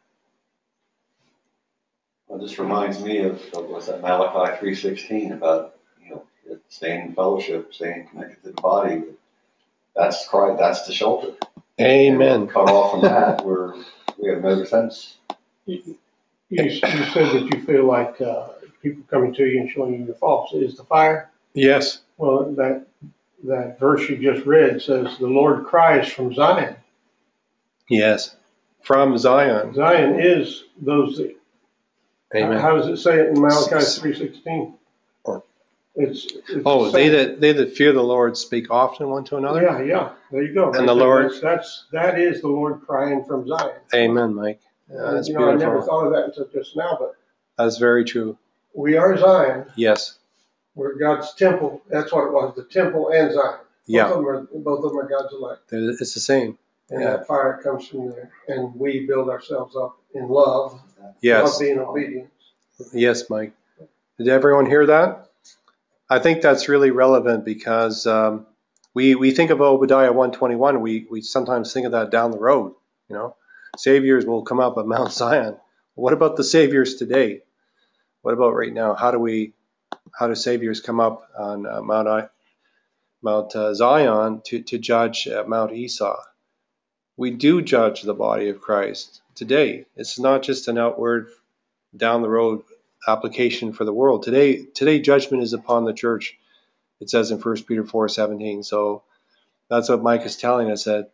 Well, this reminds me of, of what's that Malachi three sixteen about, you know, staying in fellowship, staying connected to the body. That's Christ, that's the shelter. Amen. Cut off from that, we're we have no defense. You, you, you said that you feel like uh, people coming to you and showing you your faults. Is the fire? Yes. Well, that that verse you just read says the Lord cries from Zion. Yes. From Zion. Zion is those that. Amen. How does it say it in Malachi three sixteen? Or it's, it's oh, they that they that fear the Lord speak often one to another. Yeah, yeah. There you go. And right the there. Lord. That's, that's that is the Lord crying from Zion. Amen, Mike. Yeah, that's you know, beautiful. I never thought of that until just now, but That's very true. we are Zion. Yes. We're God's temple. That's what it was. The temple and Zion. Both Yeah. of them are both of them are God's elect. It's the same. And Yeah. that fire comes from there, and we build ourselves up in love. Yes. Love being obedient. Yes, Mike. Did everyone hear that? I think that's really relevant because um, we we think of Obadiah one twenty-one. We we sometimes think of that down the road. You know, saviors will come up at Mount Zion. What about the saviors today? What about right now? How do we how do saviors come up on uh, Mount I, Mount uh, Zion to to judge at Mount Esau? We do judge the body of Christ today. It's not just an outward down the road application for the world. Today, today judgment is upon the church. It says in First Peter four seventeen. So that's what Mike is telling us, that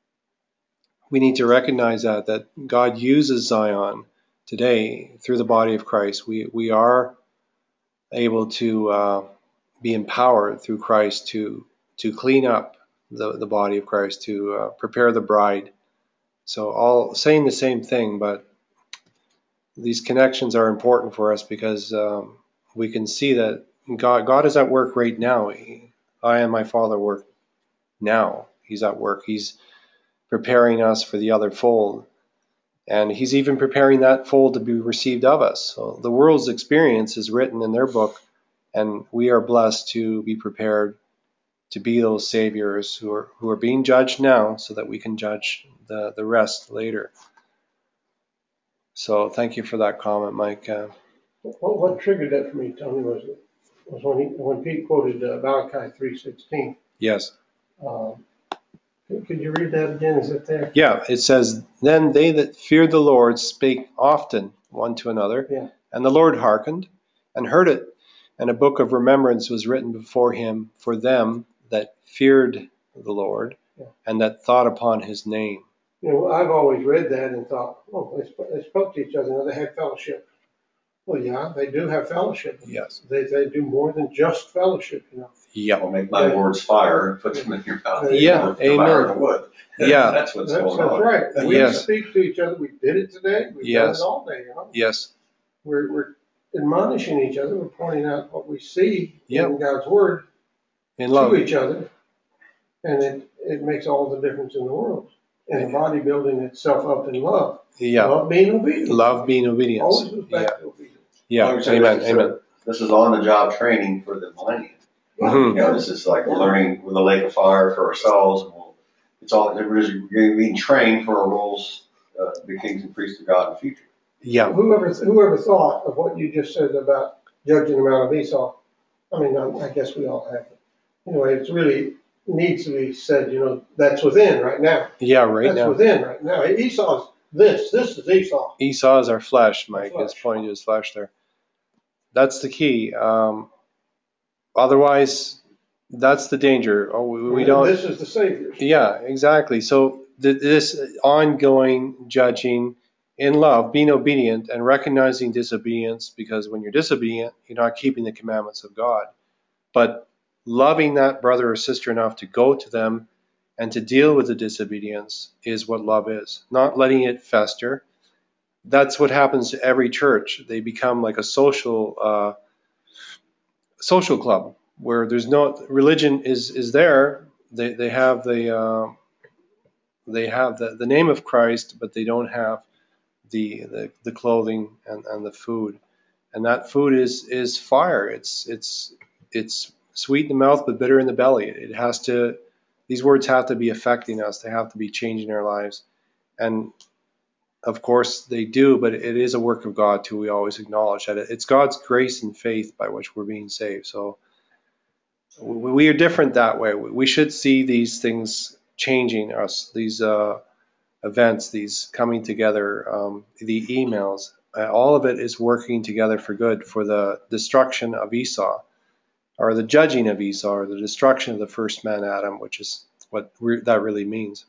we need to recognize that, that God uses Zion today through the body of Christ. We, we are able to uh, be empowered through Christ to, to clean up the, the body of Christ, to uh, prepare the bride. So all saying the same thing, but these connections are important for us because um, we can see that God, God is at work right now. I and my Father work now. He's at work. He's preparing us for the other fold. And he's even preparing that fold to be received of us. So the world's experience is written in their book, and we are blessed to be prepared to be those saviors who are who are being judged now so that we can judge the, the rest later. So thank you for that comment, Mike. Uh, What, what triggered that for me, Tony, was was when he, when Pete quoted uh, Malachi three sixteen. yes. Um, could you read that again? Is it there? Yeah, it says, then they that feared the Lord spake often one to another, Yeah. and the Lord hearkened and heard it. And a book of remembrance was written before him for them that feared the Lord, yeah. and that thought upon his name. You know, I've always read that and thought, oh, they, sp- they spoke to each other. Now they had fellowship. Well, yeah, they do have fellowship. Yes. They they do more than just fellowship, you know. Yeah. I'll make my words fire and put them in your mouth. Yeah, Devour amen. the wood. Yeah. That's what's That's, going that's on. right. We Yes. speak to each other. We did it today. We've Yes. done it all day, you know. Yes. We're, we're admonishing each other. We're pointing out what we see Yep. in God's Word In to love. each other. And it, it makes all the difference in the world. And the body building itself up in love. Yeah. Love being obedient. Love being obedience. Always goes back Yeah. to obedience. Yeah. Like I said, Amen. This is, Amen. a- this is on-the-job training for the millennium. Mhm. You know, this is like we're learning with the lake of fire for ourselves. And we'll, it's all we're just being trained for our roles, uh, to be kings and priests of God in the future. Yeah. Whoever whoever thought of what you just said about judging them out of Esau, I mean, I, I guess we all have. Anyway, it's really needs to be said, you know, that's within right now. Yeah. Right That's now. within right now. Esau's this. This is Esau. Esau is our flesh, Mike. Flesh. It's pointing to his flesh there. That's the key. Um, otherwise, That's the danger. Oh, we, we And don't. This is the Savior's. Yeah, exactly. So th- this ongoing judging in love, being obedient and recognizing disobedience, because when you're disobedient, you're not keeping the commandments of God. But loving that brother or sister enough to go to them and to deal with the disobedience is what love is, not letting it fester. That's what happens to every church. They become like a social uh, social club where there's no religion is is there. They they have the uh, they have the, the name of Christ, but they don't have the the, the clothing and, and the food. And that food is is fire. It's it's it's sweet in the mouth but bitter in the belly. It has to. These words have to be affecting us. They have to be changing our lives. And of course they do, but it is a work of God too. We always acknowledge that it's God's grace and faith by which we're being saved. So we are different that way. We should see these things changing us. These uh, events, these coming together, um, the emails, uh, all of it is working together for good, for the destruction of Esau, or the judging of Esau, or the destruction of the first man Adam, which is what re- that really means.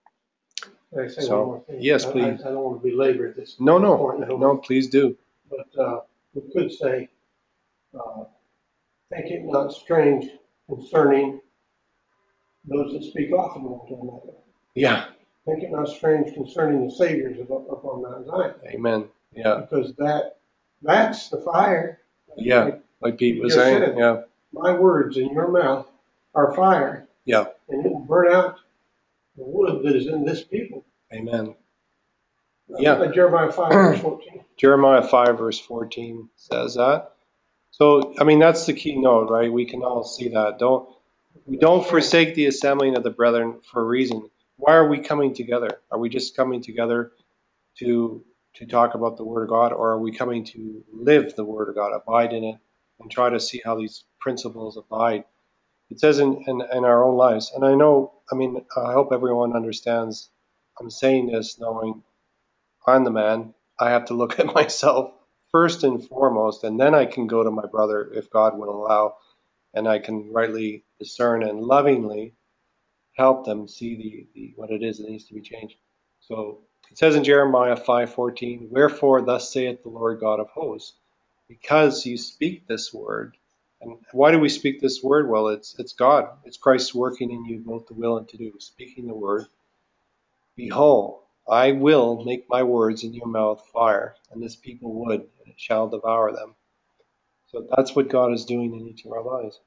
Can I say So, one more thing? yes, I- please. I, I don't want to belabor this. No, this no, point, I don't no, want- please do. But uh, we could say, uh, think it not strange concerning those that speak often one to another. Yeah, Think it not strange concerning the Saviors of, upon Mount Zion. amen. Yeah, Because that that's the fire. yeah, Like like Pete you was just saying. said, Yeah, my words in your mouth are fire, yeah, and it will burn out the wood that is in this people. amen. Yeah. Uh, Jeremiah five verse fourteen. Jeremiah five verse fourteen says that. So, I mean, that's the key note, right? We can all see that. Don't we don't forsake the assembling of the brethren for a reason. Why are we coming together? Are we just coming together to to talk about the Word of God, or are we coming to live the Word of God, abide in it, and try to see how these principles abide? It says in, in, in our own lives, and I know, I mean, I hope everyone understands. I'm saying this knowing I'm the man. I have to look at myself first and foremost, and then I can go to my brother if God will allow, and I can rightly discern and lovingly help them see the, the what it is that needs to be changed. So it says in Jeremiah five fourteen, "Wherefore thus saith the Lord God of hosts, because you speak this word." And why do we speak this word? Well, it's it's God. It's Christ working in you both the will and to do, speaking the word. Behold, I will make my words in your mouth fire, and this people wood, and it shall devour them. So that's what God is doing in each of our lives.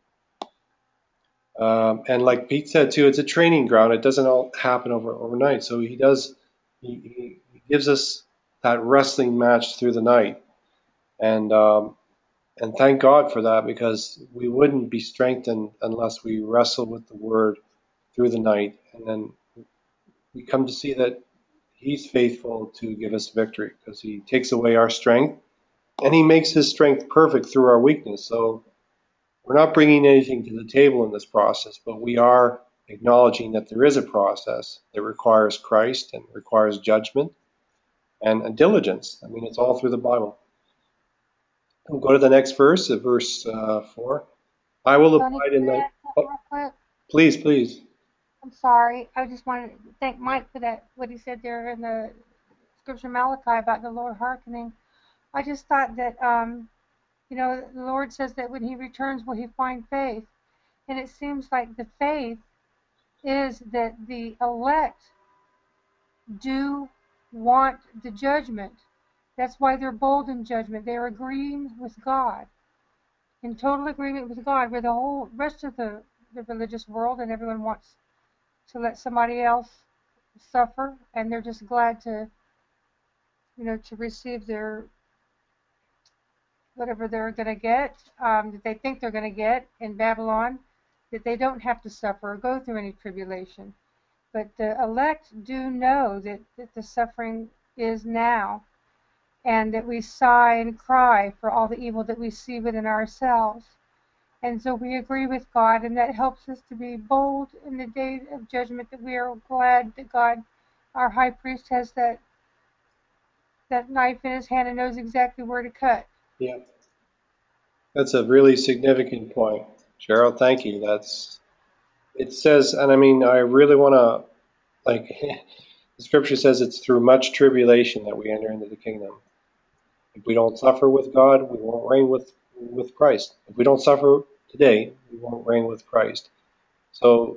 Um, and like Pete said too, it's a training ground. It doesn't all happen over overnight. So he does, he, he gives us that wrestling match through the night, and um, and thank God for that, because we wouldn't be strengthened unless we wrestle with the Word through the night, and then we come to see that He's faithful to give us victory, because He takes away our strength, and He makes His strength perfect through our weakness. So we're not bringing anything to the table in this process, but we are acknowledging that there is a process that requires Christ and requires judgment and, and diligence. I mean, it's all through the Bible. We'll go to the next verse, uh, verse uh, four. I will Tony, abide can in I the. add something Oh, real quick? please, please. I'm sorry. I just wanted to thank Mike for that, what he said there in the scripture Malachi about the Lord hearkening. I just thought that, um, you know, the Lord says that when he returns, will he find faith? And it seems like the faith is that the elect do want the judgment. That's why they're bold in judgment. They're agreeing with God, in total agreement with God, where the whole rest of the, the religious world and everyone wants to let somebody else suffer, and they're just glad to, you know, to receive their whatever they're going to get, um, that they think they're going to get in Babylon, that they don't have to suffer or go through any tribulation. But the elect do know that, that the suffering is now, and that we sigh and cry for all the evil that we see within ourselves. And so we agree with God, and that helps us to be bold in the day of judgment, that we are glad that God, our high priest, has that that knife in his hand and knows exactly where to cut. Yeah, that's a really significant point. Cheryl, thank you. That's, it says, and I mean, I really want to, like, the scripture says it's through much tribulation that we enter into the kingdom. If we don't suffer with God, we won't reign with, with Christ. If we don't suffer today, we won't reign with Christ. So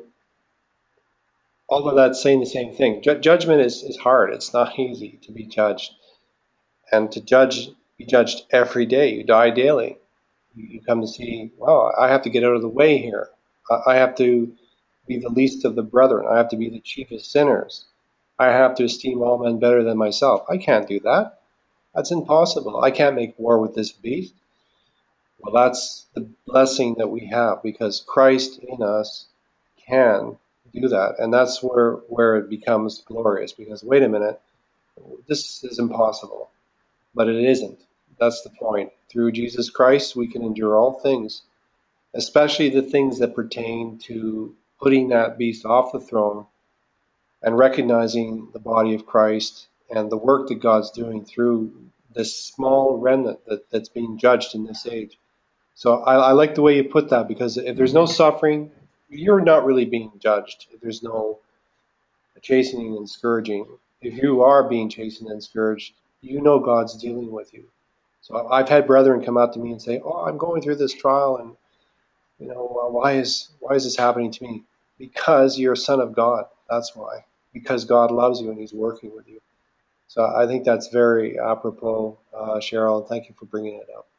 all of that's saying the same thing. Ju- judgment is, is hard. It's not easy to be judged. And to judge, be judged every day. You die daily. You, you come to see, wow, I have to get out of the way here. I, I have to be the least of the brethren. I have to be the chief of sinners. I have to esteem all men better than myself. I can't do that. That's impossible. I can't make war with this beast. Well, that's the blessing that we have because Christ in us can do that. And that's where, where it becomes glorious because, wait a minute, this is impossible. But it isn't. That's the point. Through Jesus Christ, we can endure all things, especially the things that pertain to putting that beast off the throne and recognizing the body of Christ and the work that God's doing through this small remnant that, that's being judged in this age. So I, I like the way you put that because if there's no suffering, you're not really being judged. If there's no chastening and scourging, if you are being chastened and scourged, you know God's dealing with you. So I've had brethren come out to me and say, "Oh, I'm going through this trial, and you know, why is why is this happening to me? Because you're a son of God. That's why. Because God loves you and He's working with you." So I think that's very apropos, uh, Cheryl. And thank you for bringing it up.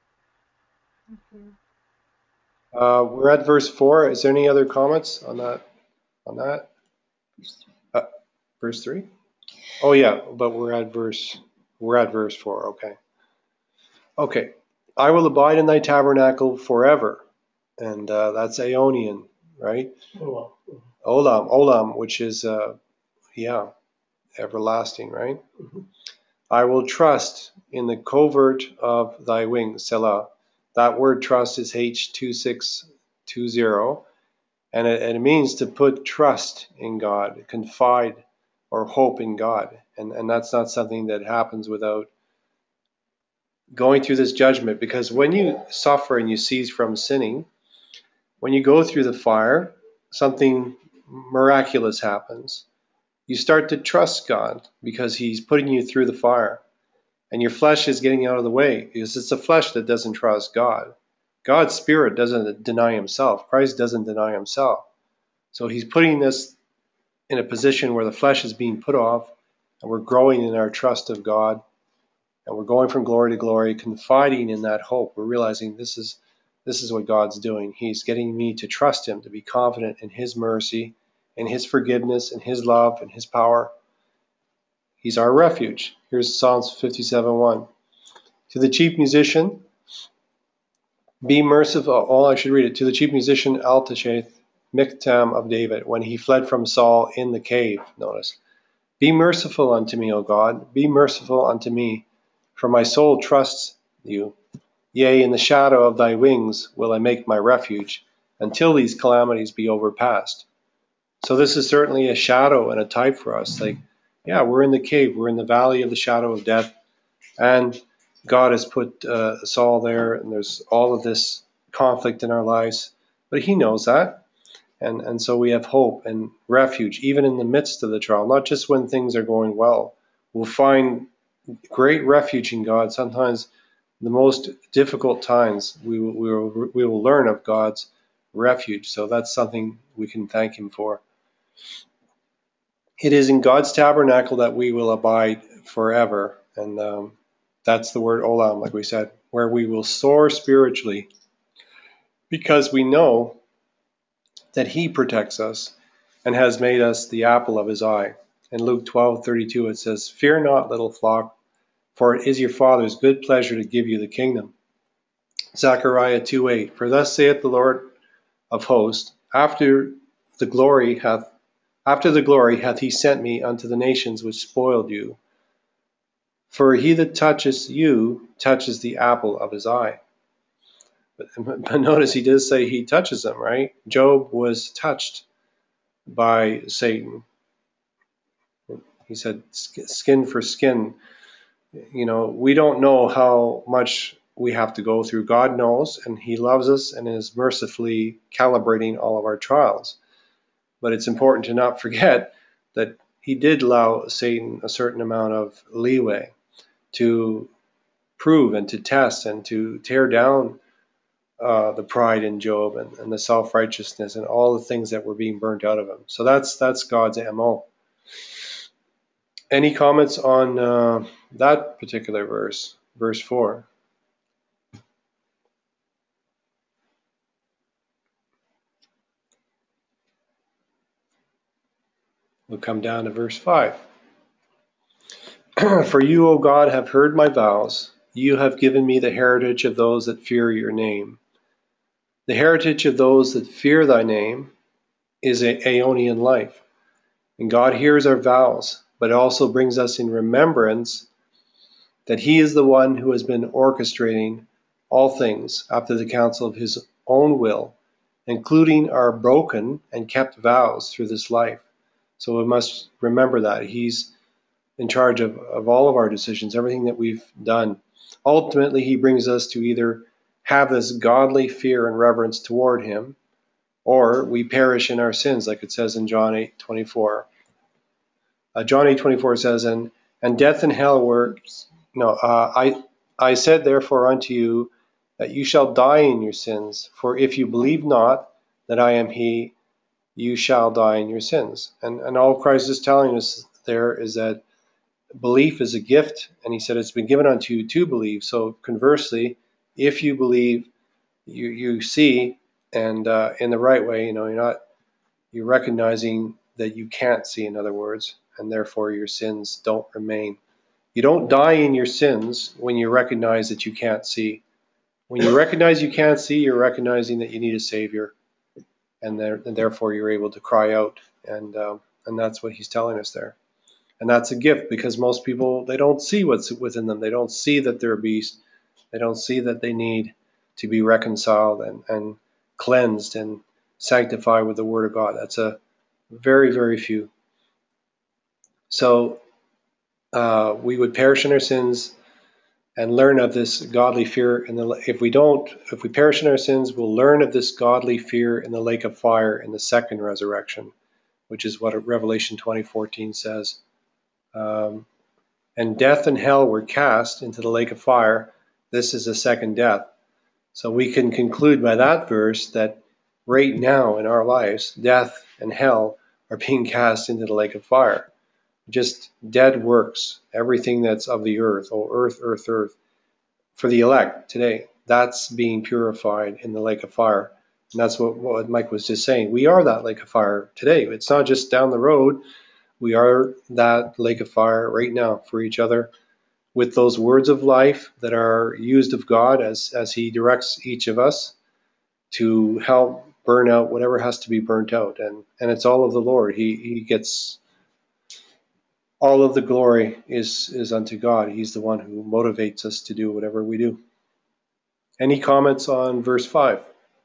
Thank you. Uh, we're at verse four. Is there any other comments on that? On that? Uh, verse three. Oh yeah, but we're at verse. We're at verse four. Okay. Okay. I will abide in thy tabernacle forever. And uh, that's Aeonian, right? Oh, Olam, Olam, which is, uh, yeah, everlasting, right? mm-hmm. I will trust in the covert of thy wings, Selah. That word trust is H two six two zero, and it, and it means to put trust in God, confide or hope in God. And, and that's not something that happens without going through this judgment, because when you suffer and you cease from sinning, when you go through the fire, something miraculous happens. You start to trust God because He's putting you through the fire. And your flesh is getting out of the way because it's the flesh that doesn't trust God. God's Spirit doesn't deny Himself. Christ doesn't deny Himself. So He's putting us in a position where the flesh is being put off and we're growing in our trust of God. And we're going from glory to glory, confiding in that hope. We're realizing this is this is what God's doing. He's getting me to trust Him, to be confident in His mercy, in His forgiveness, in His love, in His power. He's our refuge. Here's Psalms fifty-seven one. To the chief musician, be merciful. Oh, I should read it. To the chief musician Altasheth, Miktam of David, when he fled from Saul in the cave. Notice. Be merciful unto me, O God. Be merciful unto me, for my soul trusts you. Yea, in the shadow of thy wings will I make my refuge, until these calamities be overpast. So this is certainly a shadow and a type for us. Like, yeah, we're in the cave. We're in the valley of the shadow of death. And God has put uh, Saul there, and there's all of this conflict in our lives. But He knows that. And, and so we have hope and refuge, even in the midst of the trial, not just when things are going well. We'll find great refuge in God. Sometimes the most difficult times, we will, we will, we will learn of God's refuge. So that's something we can thank Him for. It is in God's tabernacle that we will abide forever. And um, that's the word olam, like we said, where we will soar spiritually because we know that He protects us and has made us the apple of His eye. In Luke twelve thirty-two, it says, Fear not, little flock, for it is your Father's good pleasure to give you the kingdom. Zechariah two eight, For thus saith the Lord of hosts, after the glory hath after the glory hath He sent me unto the nations which spoiled you. For he that touches you touches the apple of His eye. But, but notice He does say He touches them, right? Job was touched by Satan. He said, skin for skin. You know, we don't know how much we have to go through. God knows, and he loves us and is mercifully calibrating all of our trials. But it's important to not forget that he did allow Satan a certain amount of leeway to prove and to test and to tear down uh, the pride in Job and, and the self-righteousness and all the things that were being burnt out of him. So that's that's God's M O. Any comments on uh, that particular verse, verse four? We'll come down to verse five. For you, O God, have heard my vows. You have given me the heritage of those that fear your name. The heritage of those that fear thy name is a aeonian life. And God hears our vows, but also brings us in remembrance that he is the one who has been orchestrating all things after the counsel of his own will, including our broken and kept vows through this life. So we must remember that he's in charge of, of all of our decisions, everything that we've done. Ultimately, he brings us to either have this godly fear and reverence toward him, or we perish in our sins, like it says in John eight twenty-four. Uh, John eight twenty-four says, and, and death and hell were, no, uh, I, I said therefore unto you that you shall die in your sins, for if you believe not that I am he, you shall die in your sins. And, and all Christ is telling us there is that belief is a gift, and he said it's been given unto you to believe. So conversely, if you believe, you you see, and uh, in the right way, you know, you're not, you're recognizing that you can't see, in other words, and therefore your sins don't remain. You don't die in your sins when you recognize that you can't see. When you recognize you can't see, you're recognizing that you need a Savior, and, there, and therefore you're able to cry out, and um, and that's what he's telling us there. And that's a gift, because most people, they don't see what's within them. They don't see that they're a beast. They don't see that they need to be reconciled and, and cleansed and sanctified with the Word of God. That's a very, very few. So uh, we would perish in our sins and learn of this godly fear. In the, if we don't, if we perish in our sins, we'll learn of this godly fear in the lake of fire in the second resurrection, which is what Revelation twenty fourteen says. Um, and death and hell were cast into the lake of fire. This is the second death. So we can conclude by that verse that right now in our lives, death and hell are being cast into the lake of fire. Just dead works, everything that's of the earth, oh earth, earth, earth, for the elect today, that's being purified in the lake of fire. And that's what, what Mike was just saying. We are that lake of fire today. It's not just down the road. We are that lake of fire right now for each other, with those words of life that are used of God as, as he directs each of us to help burn out whatever has to be burnt out. And, and it's all of the Lord. He, he gets all of the glory is, is unto God. He's the one who motivates us to do whatever we do. Any comments on verse five?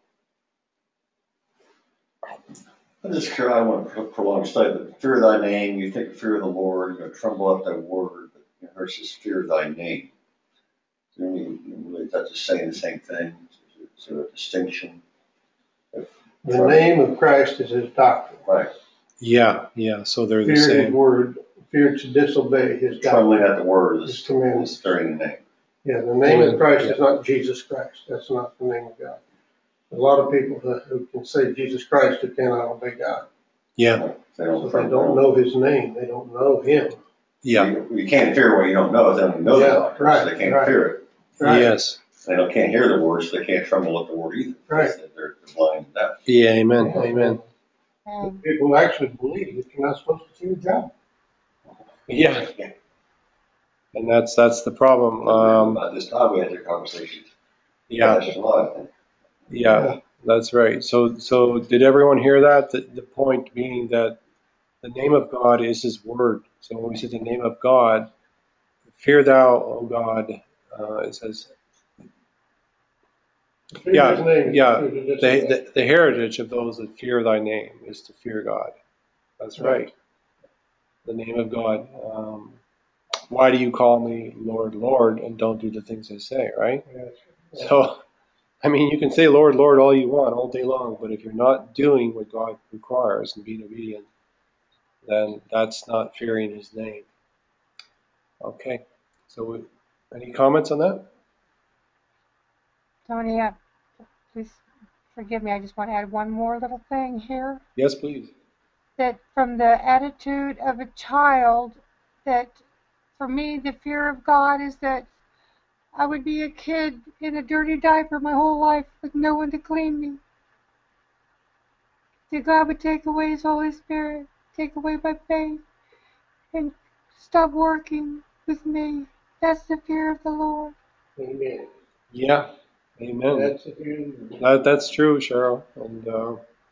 I'm just curious, I want to prolong study, but fear thy name, you think fear of the Lord, you know, tremble at thy word, but you know, versus fear thy name. So, I mean, really, that's just saying the same thing. Is there a distinction? If, The name of Christ is his doctrine. right. Yeah, yeah. So they're the Fear his same. word, fear to disobey his Trembling doctrine. at the word His is, commandments. is fearing the name. Yeah, the name of Christ Yeah. is not Jesus Christ. That's not the name of God. A lot of people who, who can say Jesus Christ who cannot obey God. Yeah, They don't, So they don't know his name. They don't know him. yeah. You, you can't fear what you don't know. They don't know Yeah, the doctrine, right, so they can't right. fear it. Right. Yes. They don't, can't hear the word, so they can't tremble at the word either. Right. They're, they're blind and deaf. Yeah, amen, amen. Um, People actually believe that you're not supposed to fear God. Yeah. And that's that's the problem. Um, About this time we had the conversation. yeah, That's a lot, I think. yeah, that's right. So so did everyone hear that? The, the point being that the name of God is his word. So when we say the name of God, fear thou, O God, uh, it says, Fear yeah, his name is yeah, fear to the, disobey. the, the heritage of those that fear thy name is to fear God. That's right. The name of God. Um, why do you call me Lord, Lord, and don't do the things I say, right? Yeah. So, I mean, you can say Lord, Lord all you want all day long, but if you're not doing what God requires and being obedient, then that's not fearing his name. Okay, so any comments on that? Tony, uh, please forgive me. I just want to add one more little thing here. Yes, please. That from the attitude of a child, that for me, the fear of God is that I would be a kid in a dirty diaper my whole life with no one to clean me. That God would take away his Holy Spirit, take away my faith, and stop working with me. That's the fear of the Lord. Amen. Yeah, amen. That's a good. That, that's true, Cheryl. And uh,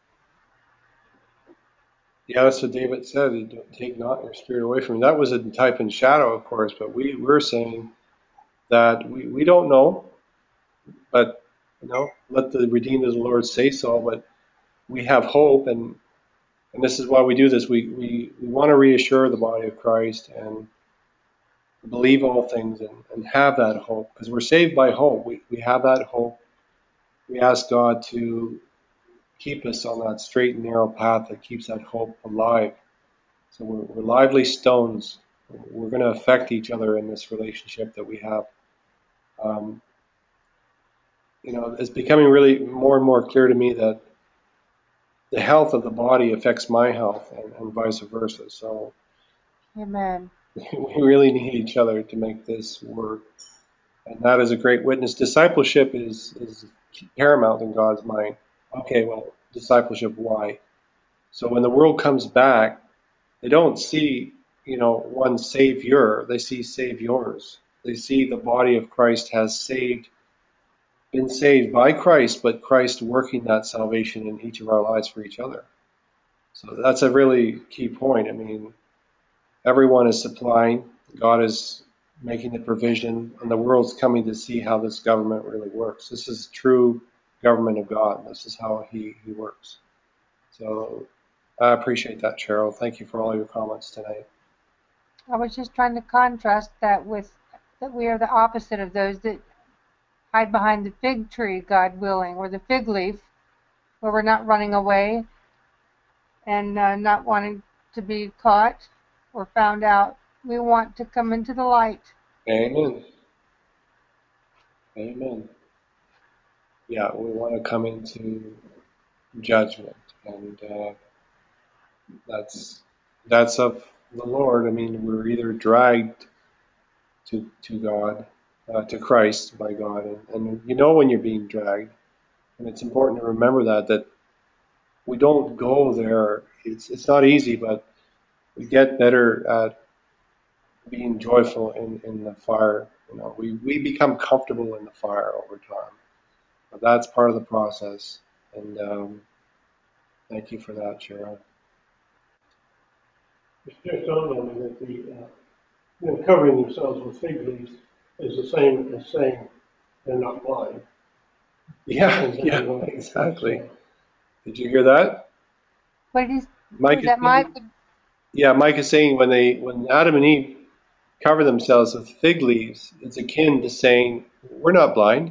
yeah, that's what David said. He don't take not your spirit away from me. That was a type and shadow, of course, but we, we're saying that we, we don't know, but you know, let the redeemed of the Lord say so. But we have hope, and and this is why we do this. We we, we want to reassure the body of Christ and believe all things and, and have that hope, because we're saved by hope. We we have that hope. We ask God to keep us on that straight and narrow path that keeps that hope alive. So we're, we're lively stones. We're going to affect each other in this relationship that we have. Um, you know, it's becoming really more and more clear to me that the health of the body affects my health, and, and vice versa. So Amen. we really need each other to make this work. And that is a great witness. Discipleship is, is paramount in God's mind. Okay, well, discipleship, why? So when the world comes back, they don't see, you know, one savior. They see saviors. They see the body of Christ has saved, been saved by Christ, but Christ working that salvation in each of our lives for each other. So that's a really key point. I mean, everyone is supplying. God is making the provision, and the world's coming to see how this government really works. This is true government of God. This is how he, he works. So I appreciate that, Cheryl. Thank you for all your comments tonight. I was just trying to contrast that with that we are the opposite of those that hide behind the fig tree, God willing, or the fig leaf, where we're not running away and uh, not wanting to be caught or found out. We want to come into the light. Amen. Amen. Yeah, we want to come into judgment, and uh, that's that's of the Lord. I mean, we're either dragged to to God, uh, to Christ by God, and, and you know when you're being dragged, and it's important to remember that that we don't go there. It's it's not easy, but we get better at being joyful in, in the fire. You know, we, we become comfortable in the fire over time. But that's part of the process. And um, thank you for that, Cheryl. It's just dawned on me that the, uh, you know, covering themselves with fig leaves is the same as saying they're not blind. Yeah, yeah, exactly. Did you hear that? What is, Mike was is that Mike? saying, yeah, Mike is saying when they when Adam and Eve cover themselves with fig leaves, it's akin to saying we're not blind.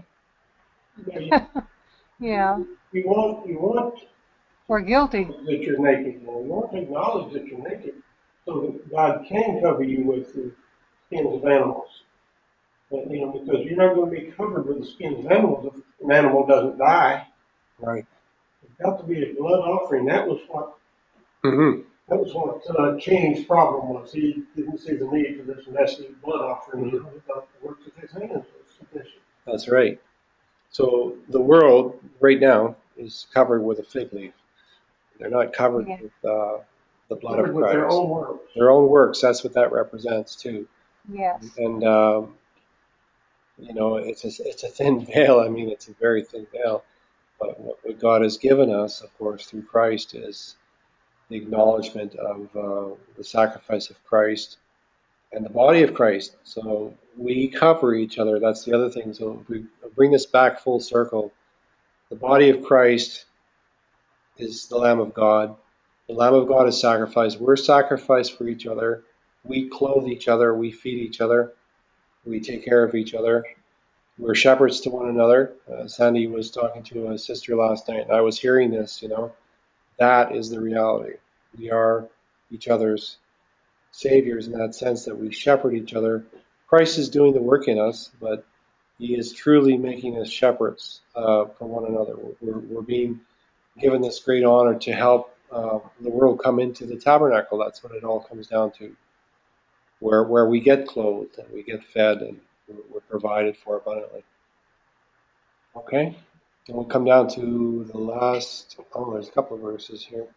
Yeah, You want, you want we're guilty. that you're naked. You know, you want to acknowledge that you're naked so that God can cover you with the skins of animals. But, you know, because you're not going to be covered with the skins of animals if an animal doesn't die. Right. It's got to be a blood offering. That was what Mm-hmm. that was what uh, Cain's problem was. He didn't see the need for this messy blood offering. He thought the works of his hands was sufficient. That's right. So the world right now is covered with a fig leaf. They're not covered Yeah. with uh, the blood Covered of with Christ. their own works. Their own works. That's what that represents too. Yes. And um, you know, it's a, it's a thin veil. I mean, it's a very thin veil. But what, what God has given us, of course, through Christ, is the acknowledgement of uh, the sacrifice of Christ and the body of Christ. So we cover each other. That's the other thing. So if we bring this back full circle, the body of Christ is the Lamb of God. The Lamb of God is sacrificed. We're sacrificed for each other. We clothe each other, we feed each other, we take care of each other. We're shepherds to one another. Uh, Sandy was talking to a sister last night, and I was hearing this, you know. That is the reality. We are each other's saviors in that sense that we shepherd each other. Christ is doing the work in us, but he is truly making us shepherds uh, for one another. We're, we're being given this great honor to help uh, the world come into the tabernacle. That's what it all comes down to, where where we get clothed and we get fed and we're, we're provided for abundantly. Okay, and we'll come down to the last. Oh, there's a couple of verses here.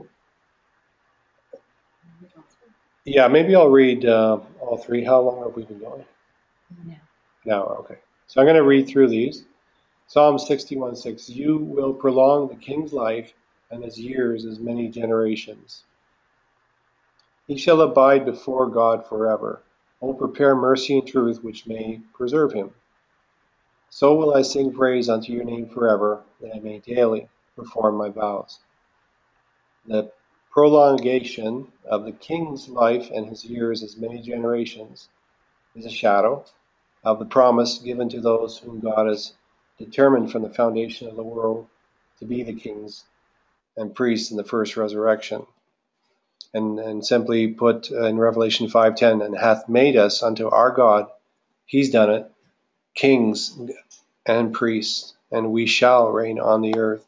Yeah, maybe I'll read uh, all three. How long have we been going? No. No, okay. So I'm going to read through these. Psalm sixty-one six. You will prolong the king's life, and his years as many generations. He shall abide before God forever. O prepare mercy and truth, which may preserve him. So will I sing praise unto your name forever, that I may daily perform my vows. The prolongation of the king's life and his years as many generations is a shadow of the promise given to those whom God has determined from the foundation of the world to be the kings and priests in the first resurrection. And, and simply put in Revelation five ten, and hath made us unto our God, he's done it, kings and priests, and we shall reign on the earth.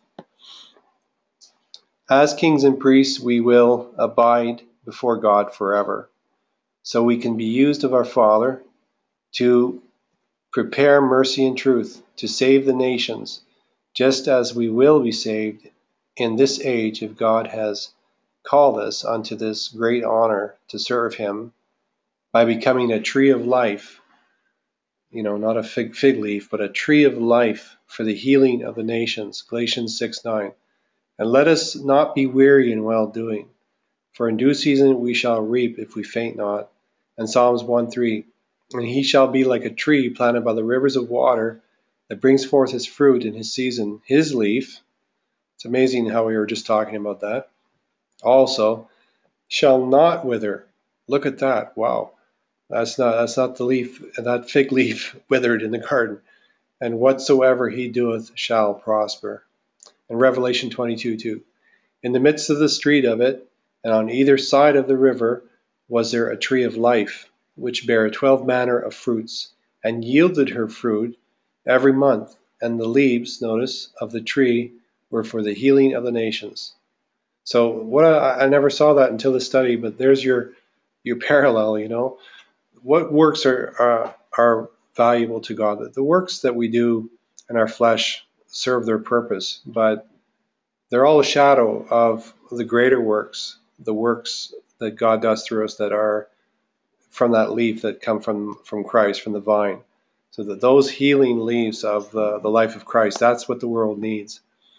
As kings and priests, we will abide before God forever. So we can be used of our Father to prepare mercy and truth, to save the nations, just as we will be saved in this age if God has called us unto this great honor to serve him by becoming a tree of life, you know, not a fig, fig leaf, but a tree of life for the healing of the nations, Galatians six nine. And let us not be weary in well-doing, for in due season we shall reap if we faint not. And Psalms one three. And he shall be like a tree planted by the rivers of water that brings forth his fruit in his season. His leaf, it's amazing how we were just talking about that, also shall not wither. Look at that. Wow. That's not that's not the leaf, that fig leaf withered in the garden. And whatsoever he doeth shall prosper. And Revelation twenty-two two. In the midst of the street of it, and on either side of the river, was there a tree of life, which bare twelve manner of fruits, and yielded her fruit every month. And the leaves, notice, of the tree were for the healing of the nations. So what I, I never saw that until this study, but there's your your parallel, you know. What works are, are, are valuable to God? The works that we do in our flesh serve their purpose, but they're all a shadow of the greater works, the works that God does through us that are from that leaf that come from, from Christ, from the vine. So that those healing leaves of the, the life of Christ, that's what the world needs.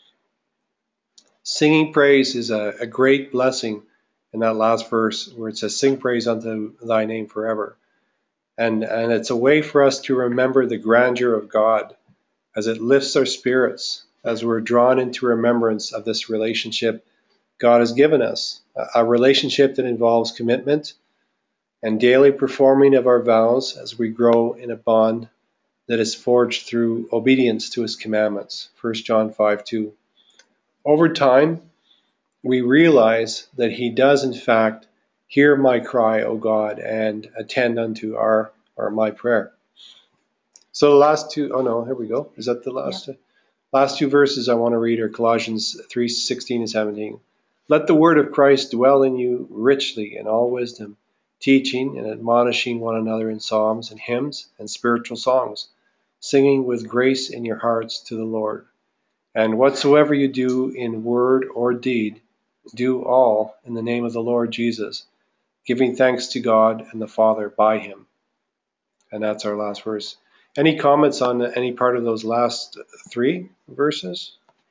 Singing praise is a, a great blessing in that last verse where it says, sing praise unto thy name forever. And, and it's a way for us to remember the grandeur of God as it lifts our spirits, as we're drawn into remembrance of this relationship God has given us, a, a relationship that involves commitment and daily performing of our vows as we grow in a bond that is forged through obedience to his commandments, First John five two. Over time, we realize that he does in fact hear my cry, O God, and attend unto our or my prayer. So the last two, oh no, here we go. Is that the last? Yeah. Last two verses I want to read are Colossians three sixteen and seventeen. Let the word of Christ dwell in you richly in all wisdom, teaching and admonishing one another in psalms and hymns and spiritual songs, singing with grace in your hearts to the Lord. And whatsoever you do in word or deed, do all in the name of the Lord Jesus, giving thanks to God and the Father by him. And that's our last verse. Any comments on any part of those last three verses?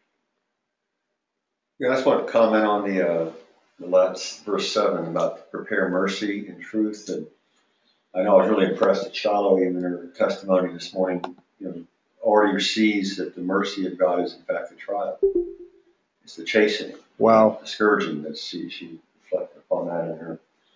Yeah, I just want to comment on the uh, the last verse seven about prepare mercy and truth. And I know I was really impressed that Shiloh, even in her testimony this morning, you know, already sees that the mercy of God is in fact the trial. It's the chastening, wow, the scourging that she she reflected upon that in her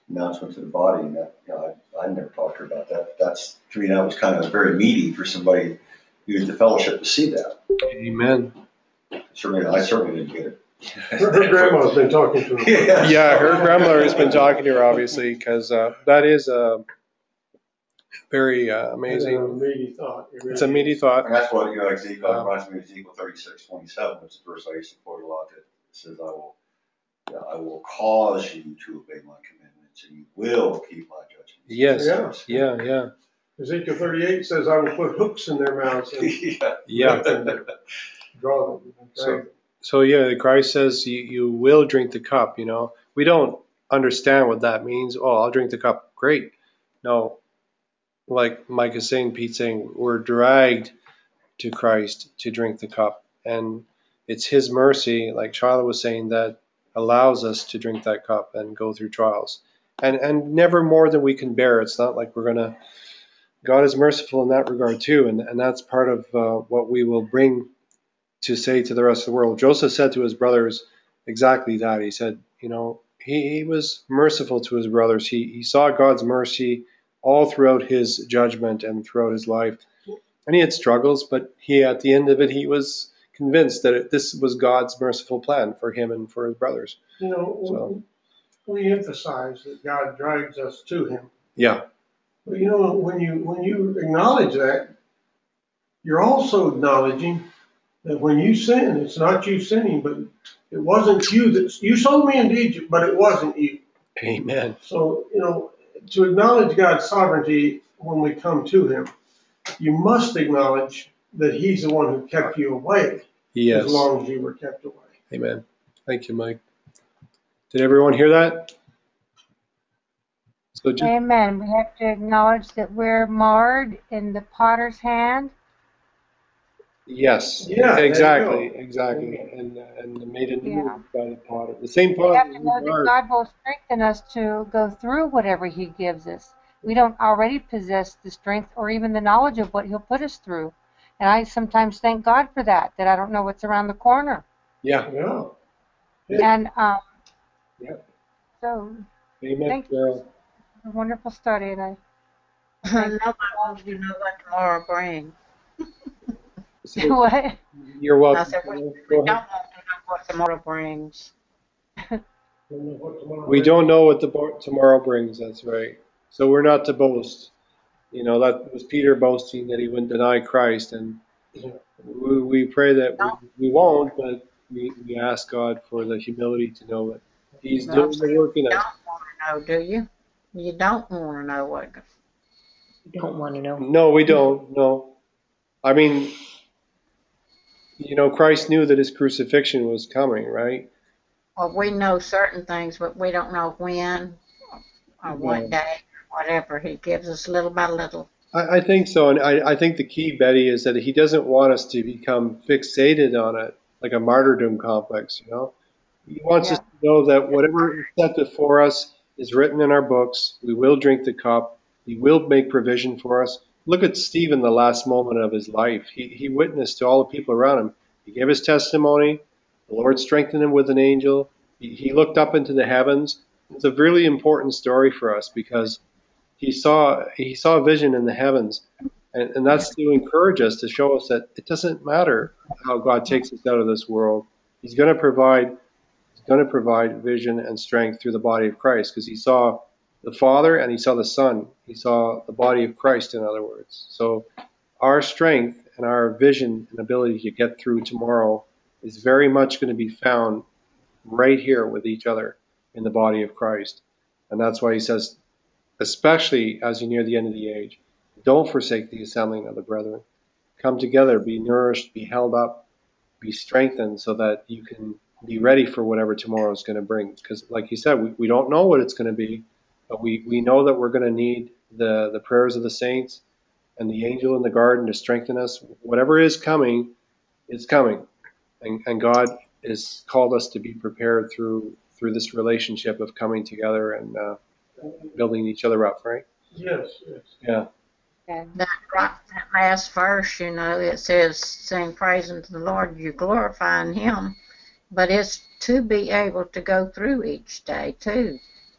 announcement to the body, and that, you know, I, I never talked to her about that. That's, to me, that was kind of very meaty for somebody who used the fellowship to see that. Amen. Certainly, I certainly didn't get it. Her, her grandma's been talking to her. Yeah. Yeah, her grandmother has been talking to her, obviously, because uh, that is a very uh, It's a amazing. meaty thought. It really It's a meaty is. thought. And that's what, you know, Ezekiel, Um, reminds me of Ezekiel thirty-six twenty-seven, which is a verse I used to quote a lot, that says, I will, yeah, I will cause you to obey my commandments, and you will keep my judgments. Yes. Yeah. Yeah. Yeah. Ezekiel thirty-eight says, I will put hooks in their mouths and Yeah. Yeah. draw them. and drag So, them. so yeah, Christ says you, you will drink the cup. You know, we don't understand what that means. Oh, I'll drink the cup. Great. No, like Mike is saying, Pete's saying, we're dragged to Christ to drink the cup, and it's His mercy, like Charlotte was saying, that allows us to drink that cup and go through trials, and and never more than we can bear. It's not like we're gonna. God is merciful in that regard too, and and that's part of uh, what we will bring to say to the rest of the world. Joseph said to his brothers exactly that. He said, you know, he, he was merciful to his brothers. He, he saw God's mercy all throughout his judgment and throughout his life. And he had struggles, but he, at the end of it, he was convinced that it, this was God's merciful plan for him and for his brothers. You know, So, we emphasize that God drags us to Him. yeah, But you know, when you when you acknowledge that, you're also acknowledging that when you sin, it's not you sinning, but it wasn't you that you sold me into Egypt, but it wasn't you. amen. So you know, to acknowledge God's sovereignty when we come to Him, you must acknowledge that He's the one who kept you away Yes, as long as you were kept away. amen. Thank you, Mike. Did everyone hear that? So just, Amen. We have to acknowledge that we're marred in the potter's hand. yes, Yeah, there you exactly, go. exactly, and and made a new Yeah. by the potter. The same We have potter. to know that God will strengthen us to go through whatever He gives us. We don't already possess the strength or even the knowledge of what He'll put us through. And I sometimes thank God for that, that I don't know what's around the corner. Yeah, Yeah. And um, Yep. so, amen, Thank you. Carol. a wonderful study. And I, Nobody wants to know what tomorrow brings. So, what? you're I welcome. said, we, Carol. we Go don't ahead. want to know what tomorrow brings. Don't know what tomorrow We brings. don't know what the bo- tomorrow brings. That's right. So we're not to boast. You know, that was Peter boasting that he wouldn't deny Christ, and Yeah. we, we pray that No. we, we won't, but we, we ask God for the humility to know that He's No, doing so the work in you us. don't want to know, do you? You don't want to know what. You don't want to know. No, we don't. No. I mean, you know, Christ knew that His crucifixion was coming, right? Well, we know certain things, but we don't know when or what Right. day, whatever. He gives us little by little. I, I think so, and I, I think the key, Betty, is that He doesn't want us to become fixated on it, like a martyrdom complex, you know? He wants us to know that whatever is set before us is written in our books. We will drink the cup. He will make provision for us. Look at Stephen, the last moment of his life. He, he witnessed to all the people around him. He gave his testimony. The Lord strengthened him with an angel. He, he looked up into the heavens. It's a really important story for us because he saw he saw a vision in the heavens. And, and that's to encourage us, to show us that it doesn't matter how God takes us out of this world. He's going to provide going to provide vision and strength through the body of Christ, because he saw the Father and he saw the Son. He saw the body of Christ, in other words. So our strength and our vision and ability to get through tomorrow is very much going to be found right here with each other in the body of Christ. And that's why he says, especially as you near the end of the age, don't forsake the assembling of the brethren. Come together, be nourished, be held up, be strengthened, so that you can be ready for whatever tomorrow is going to bring. Because like you said, we, we don't know what it's going to be, but we, we know that we're going to need the, the prayers of the saints and the angel in the garden to strengthen us. Whatever is coming, it's coming. And, and God has called us to be prepared through through this relationship of coming together and uh, building each other up, right? Yes, yes. Yeah. And That, right, that last verse, you know, it says, sing praise unto the Lord, you glorifying Him. But it's to be able to go through each day, too.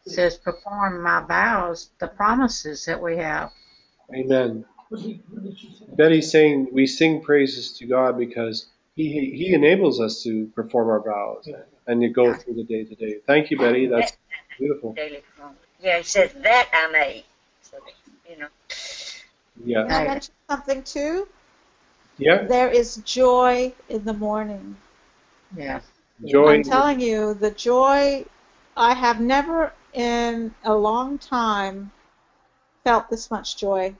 It says, perform my vows, the promises that we have. Amen. What did, what did she say? Betty's saying we sing praises to God because he he enables us to perform our vows and to go through the day to day. Thank you, Betty. That's beautiful. Daily phone. Yeah, he says that I made. So, you know. Yeah. Can I mention something too? Yeah. There is joy in the morning. Yeah. Joy. I'm telling you, the joy, I have never in a long time felt this much joy.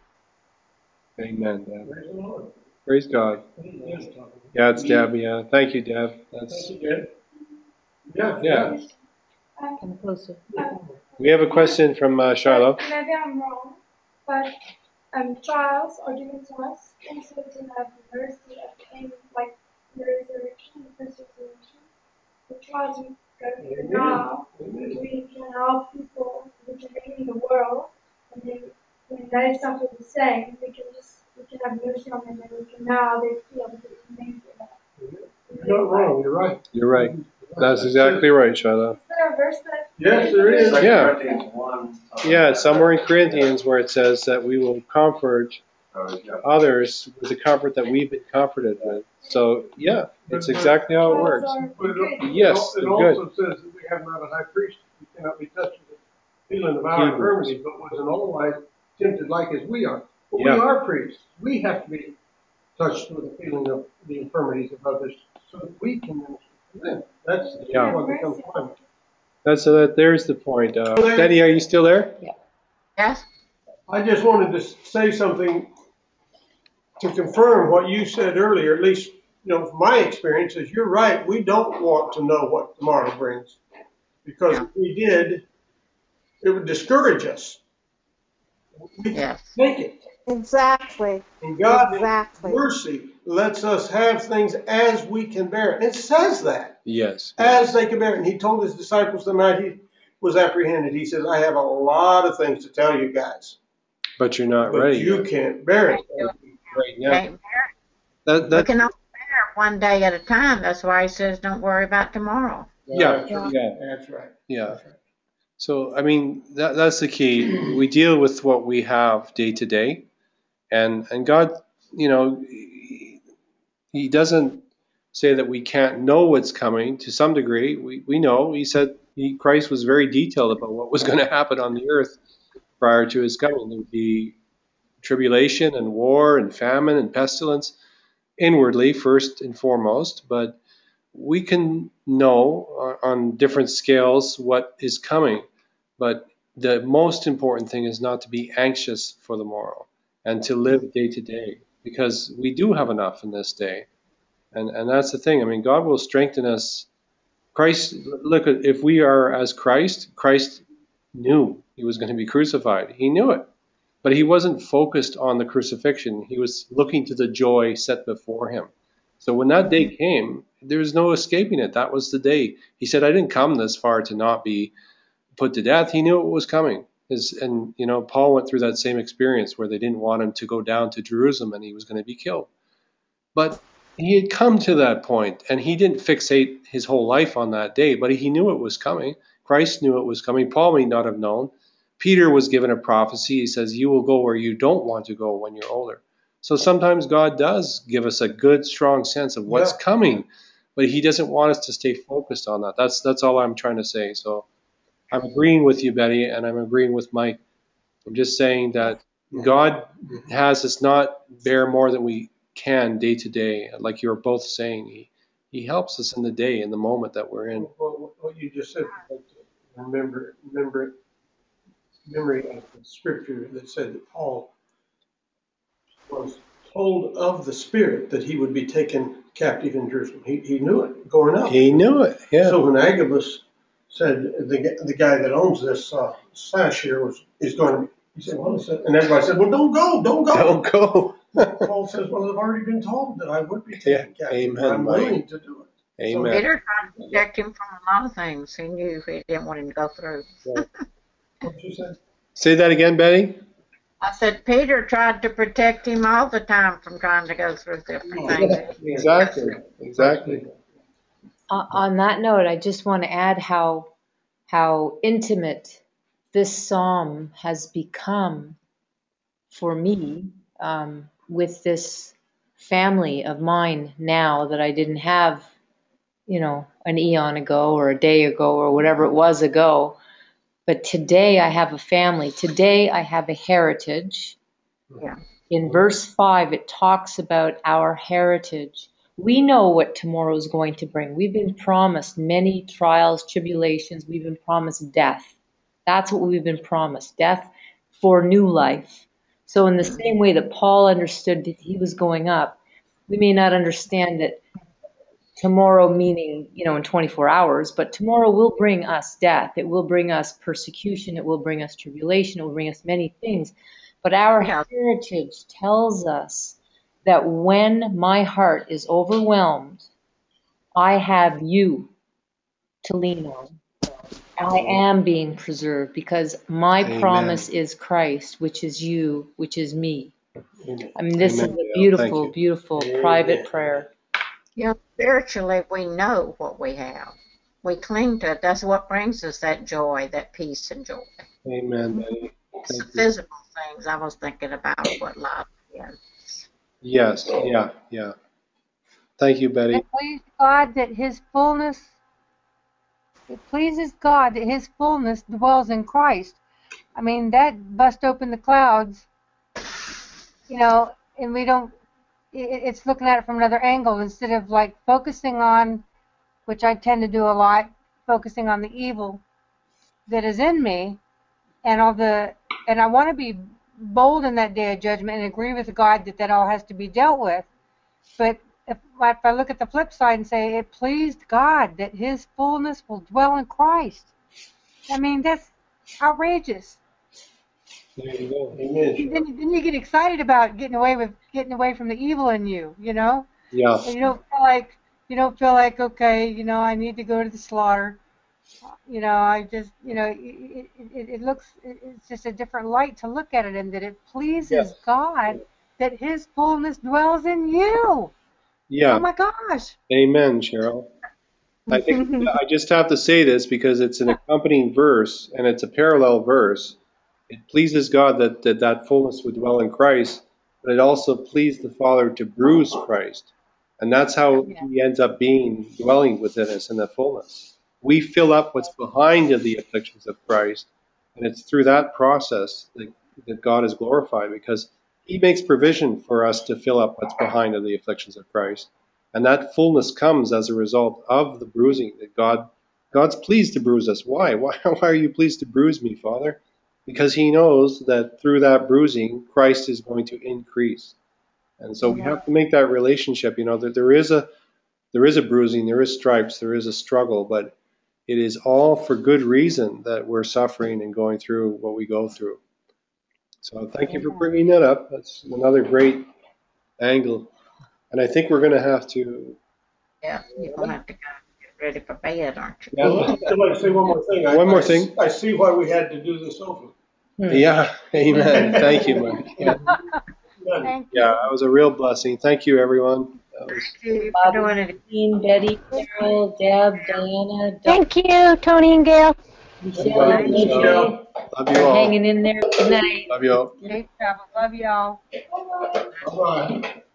Amen, Deb. Praise the Lord. Praise God. I think Deb's talking. Yeah, it's Deb. Yeah. Thank you, Deb. That's Thank you, Deb. Yeah, Yeah. yeah. Come closer. We have a question from uh, Shiloh. Maybe I'm wrong, but um, trials are given to us also to have mercy at the end, like the resurrection, the first resurrection. The trials we go through now, we can help people which are in the world, and then when they suffer the same, we can just we can have mercy on them, and we can now they feel because we made for that. You're not wrong, you're right. You're right. That's exactly right, Shiloh. Is there a verse that? Yes, there is. Second Yeah. Corinthians one. uh, Yeah, it's somewhere in Corinthians where it says that we will comfort uh, yeah. others with the comfort that we've been comforted with. So, yeah, it's exactly how it works. But it, al- Yes, it good. also says that we have not a high priest who cannot be touched with the feeling of our Hebrews. infirmities, but was in all wise tempted like as we are. But Yeah. we are priests. We have to be touched with the feeling of the infirmities of others so that we can minister to them. That's Yeah. what becomes climate. That's so that there's the point. Uh, Betty, are you still there? Yes? I just wanted to say something to confirm what you said earlier, at least, you know, from my experience is you're right. We don't want to know what tomorrow brings because Yeah. if we did, it would discourage us. We Yes. take it. Exactly. And God, Exactly. in mercy, lets us have things as we can bear it. It says that, Yes. as they can bear it. And he told his disciples the night he was apprehended, he says, I have a lot of things to tell you guys, But you're not but ready you can't bear it. right now. Can't bear That, it. We that, can only bear it one day at a time. That's why he says, don't worry about tomorrow. yeah, That's right. yeah, That's right. yeah. That's right. So, I mean, that, that's the key. We deal with what we have day to day. And, and God, you know, he, he doesn't say that we can't know what's coming to some degree. We, we know. He said he, Christ was very detailed about what was going to happen on the earth prior to his coming. There would be tribulation and war and famine and pestilence inwardly, first and foremost. But we can know on different scales what is coming. But the most important thing is not to be anxious for the morrow and to live day to day, because we do have enough in this day. And and that's the thing. I mean, God will strengthen us. Christ, look, if we are as Christ, Christ knew he was going to be crucified. He knew it. But he wasn't focused on the crucifixion. He was looking to the joy set before him. So when that day came, there was no escaping it. That was the day. He said, I didn't come this far to not be put to death. He knew it was coming. His, and, you know, Paul went through that same experience where they didn't want him to go down to Jerusalem and he was going to be killed. But he had come to that point, and he didn't fixate his whole life on that day, but he knew it was coming. Christ knew it was coming. Paul may not have known. Peter was given a prophecy. He says, you will go where you don't want to go when you're older. So sometimes God does give us a good, strong sense of what's Yeah. coming, but he doesn't want us to stay focused on that. That's that's all I'm trying to say. So I'm agreeing with you, Betty, and I'm agreeing with Mike. I'm just saying that God has us not bear more than we can day to day. Like you were both saying, he, he helps us in the day, in the moment that we're in. Well, what you just said, remember, remember, memory of the scripture that said that Paul was told of the Spirit that he would be taken captive in Jerusalem. He, he knew it going up. He knew it, yeah. So when Agabus said the the guy that owns this uh, sash here was is going to be, he said, well, he said, and everybody said, well, don't go, don't go. Don't go. Paul says, well, I've already been told that I would be taken Yeah, captive. amen, I'm Mike. willing to do it. Amen. Peter tried to protect him from a lot of things. He knew he didn't want him to go through. What you said? Say that again, Betty. I said Peter tried to protect him all the time from trying to go through different things. Exactly. Exactly. Uh, on that note, I just want to add how how intimate this psalm has become for me, um, with this family of mine now that I didn't have, you know, an eon ago or a day ago or whatever it was ago. But today I have a family. Today I have a heritage. Yeah. In verse five, it talks about our heritage. We know what tomorrow is going to bring. We've been promised many trials, tribulations. We've been promised death. That's what we've been promised, death for new life. So in the same way that Paul understood that he was going up, we may not understand that tomorrow meaning, you know, in twenty-four hours, but tomorrow will bring us death. It will bring us persecution. It will bring us tribulation. It will bring us many things. But our Yeah. heritage tells us that when my heart is overwhelmed, I have you to lean on. I am being preserved because my Amen. promise is Christ, which is you, which is me. Amen. I mean, this Amen, is a Gail. Thank beautiful, you. beautiful Amen. private prayer. You know, spiritually, we know what we have. We cling to it. That's what brings us that joy, that peace and joy. Amen, Betty. It's the Thank you. physical things. I was thinking about what love is. Yes, yeah, yeah. Thank you, Betty. It pleases God that his fullness, it pleases God that his fullness dwells in Christ. I mean, that bust open the clouds, you know, and we don't, it, it's looking at it from another angle instead of like focusing on, which I tend to do a lot, focusing on the evil that is in me and all the, and I want to be bold in that day of judgment and agree with God that that all has to be dealt with. But if, if I look at the flip side and say it pleased God that his fullness will dwell in Christ, I mean, that's outrageous. There you go. Amen. And then, then you get excited about getting away with getting away from the evil in you, you know, Yeah, and you don't feel like you don't feel like okay, you know, I need to go to the slaughter. You know, I just, you know, it, it, it looks, it's just a different light to look at it in that it pleases Yes. God that his fullness dwells in you. yeah. Oh my gosh. Amen, Cheryl. I think I just have to say this because it's an accompanying verse and it's a parallel verse. It pleases God that that, that fullness would dwell in Christ, but it also pleased the Father to bruise Christ. And that's how Yeah. he ends up being dwelling within us in the fullness. We fill up what's behind of the afflictions of Christ, and it's through that process that, that God is glorified because he makes provision for us to fill up what's behind of the afflictions of Christ. And that fullness comes as a result of the bruising that God, God's pleased to bruise us. Why? Why, why are you pleased to bruise me, Father? Because he knows that through that bruising, Christ is going to increase. And so we have to make that relationship, you know, that there is a, there is a bruising, there is stripes, there is a struggle, but it is all for good reason that we're suffering and going through what we go through. So thank you for bringing that up. That's another great angle. And I think we're going to have to. Yeah, you're going to have to go get ready for bed, aren't you? Yeah. I'd like to say one more thing. I- One more I- thing. I see why we had to do this over. Yeah, amen. Thank you, Mike. Yeah, Thank you. yeah, that was a real blessing. Thank you, everyone. That was, Thank you for doing it. Jean, Betty, Carol, Deb, Diana, Doc, Thank you, Tony and Gail. Michelle, Thank you, Nikki, Michelle. Love you for all. hanging in there. Good night. Love you all. Safe travel. Love y'all. Bye-bye.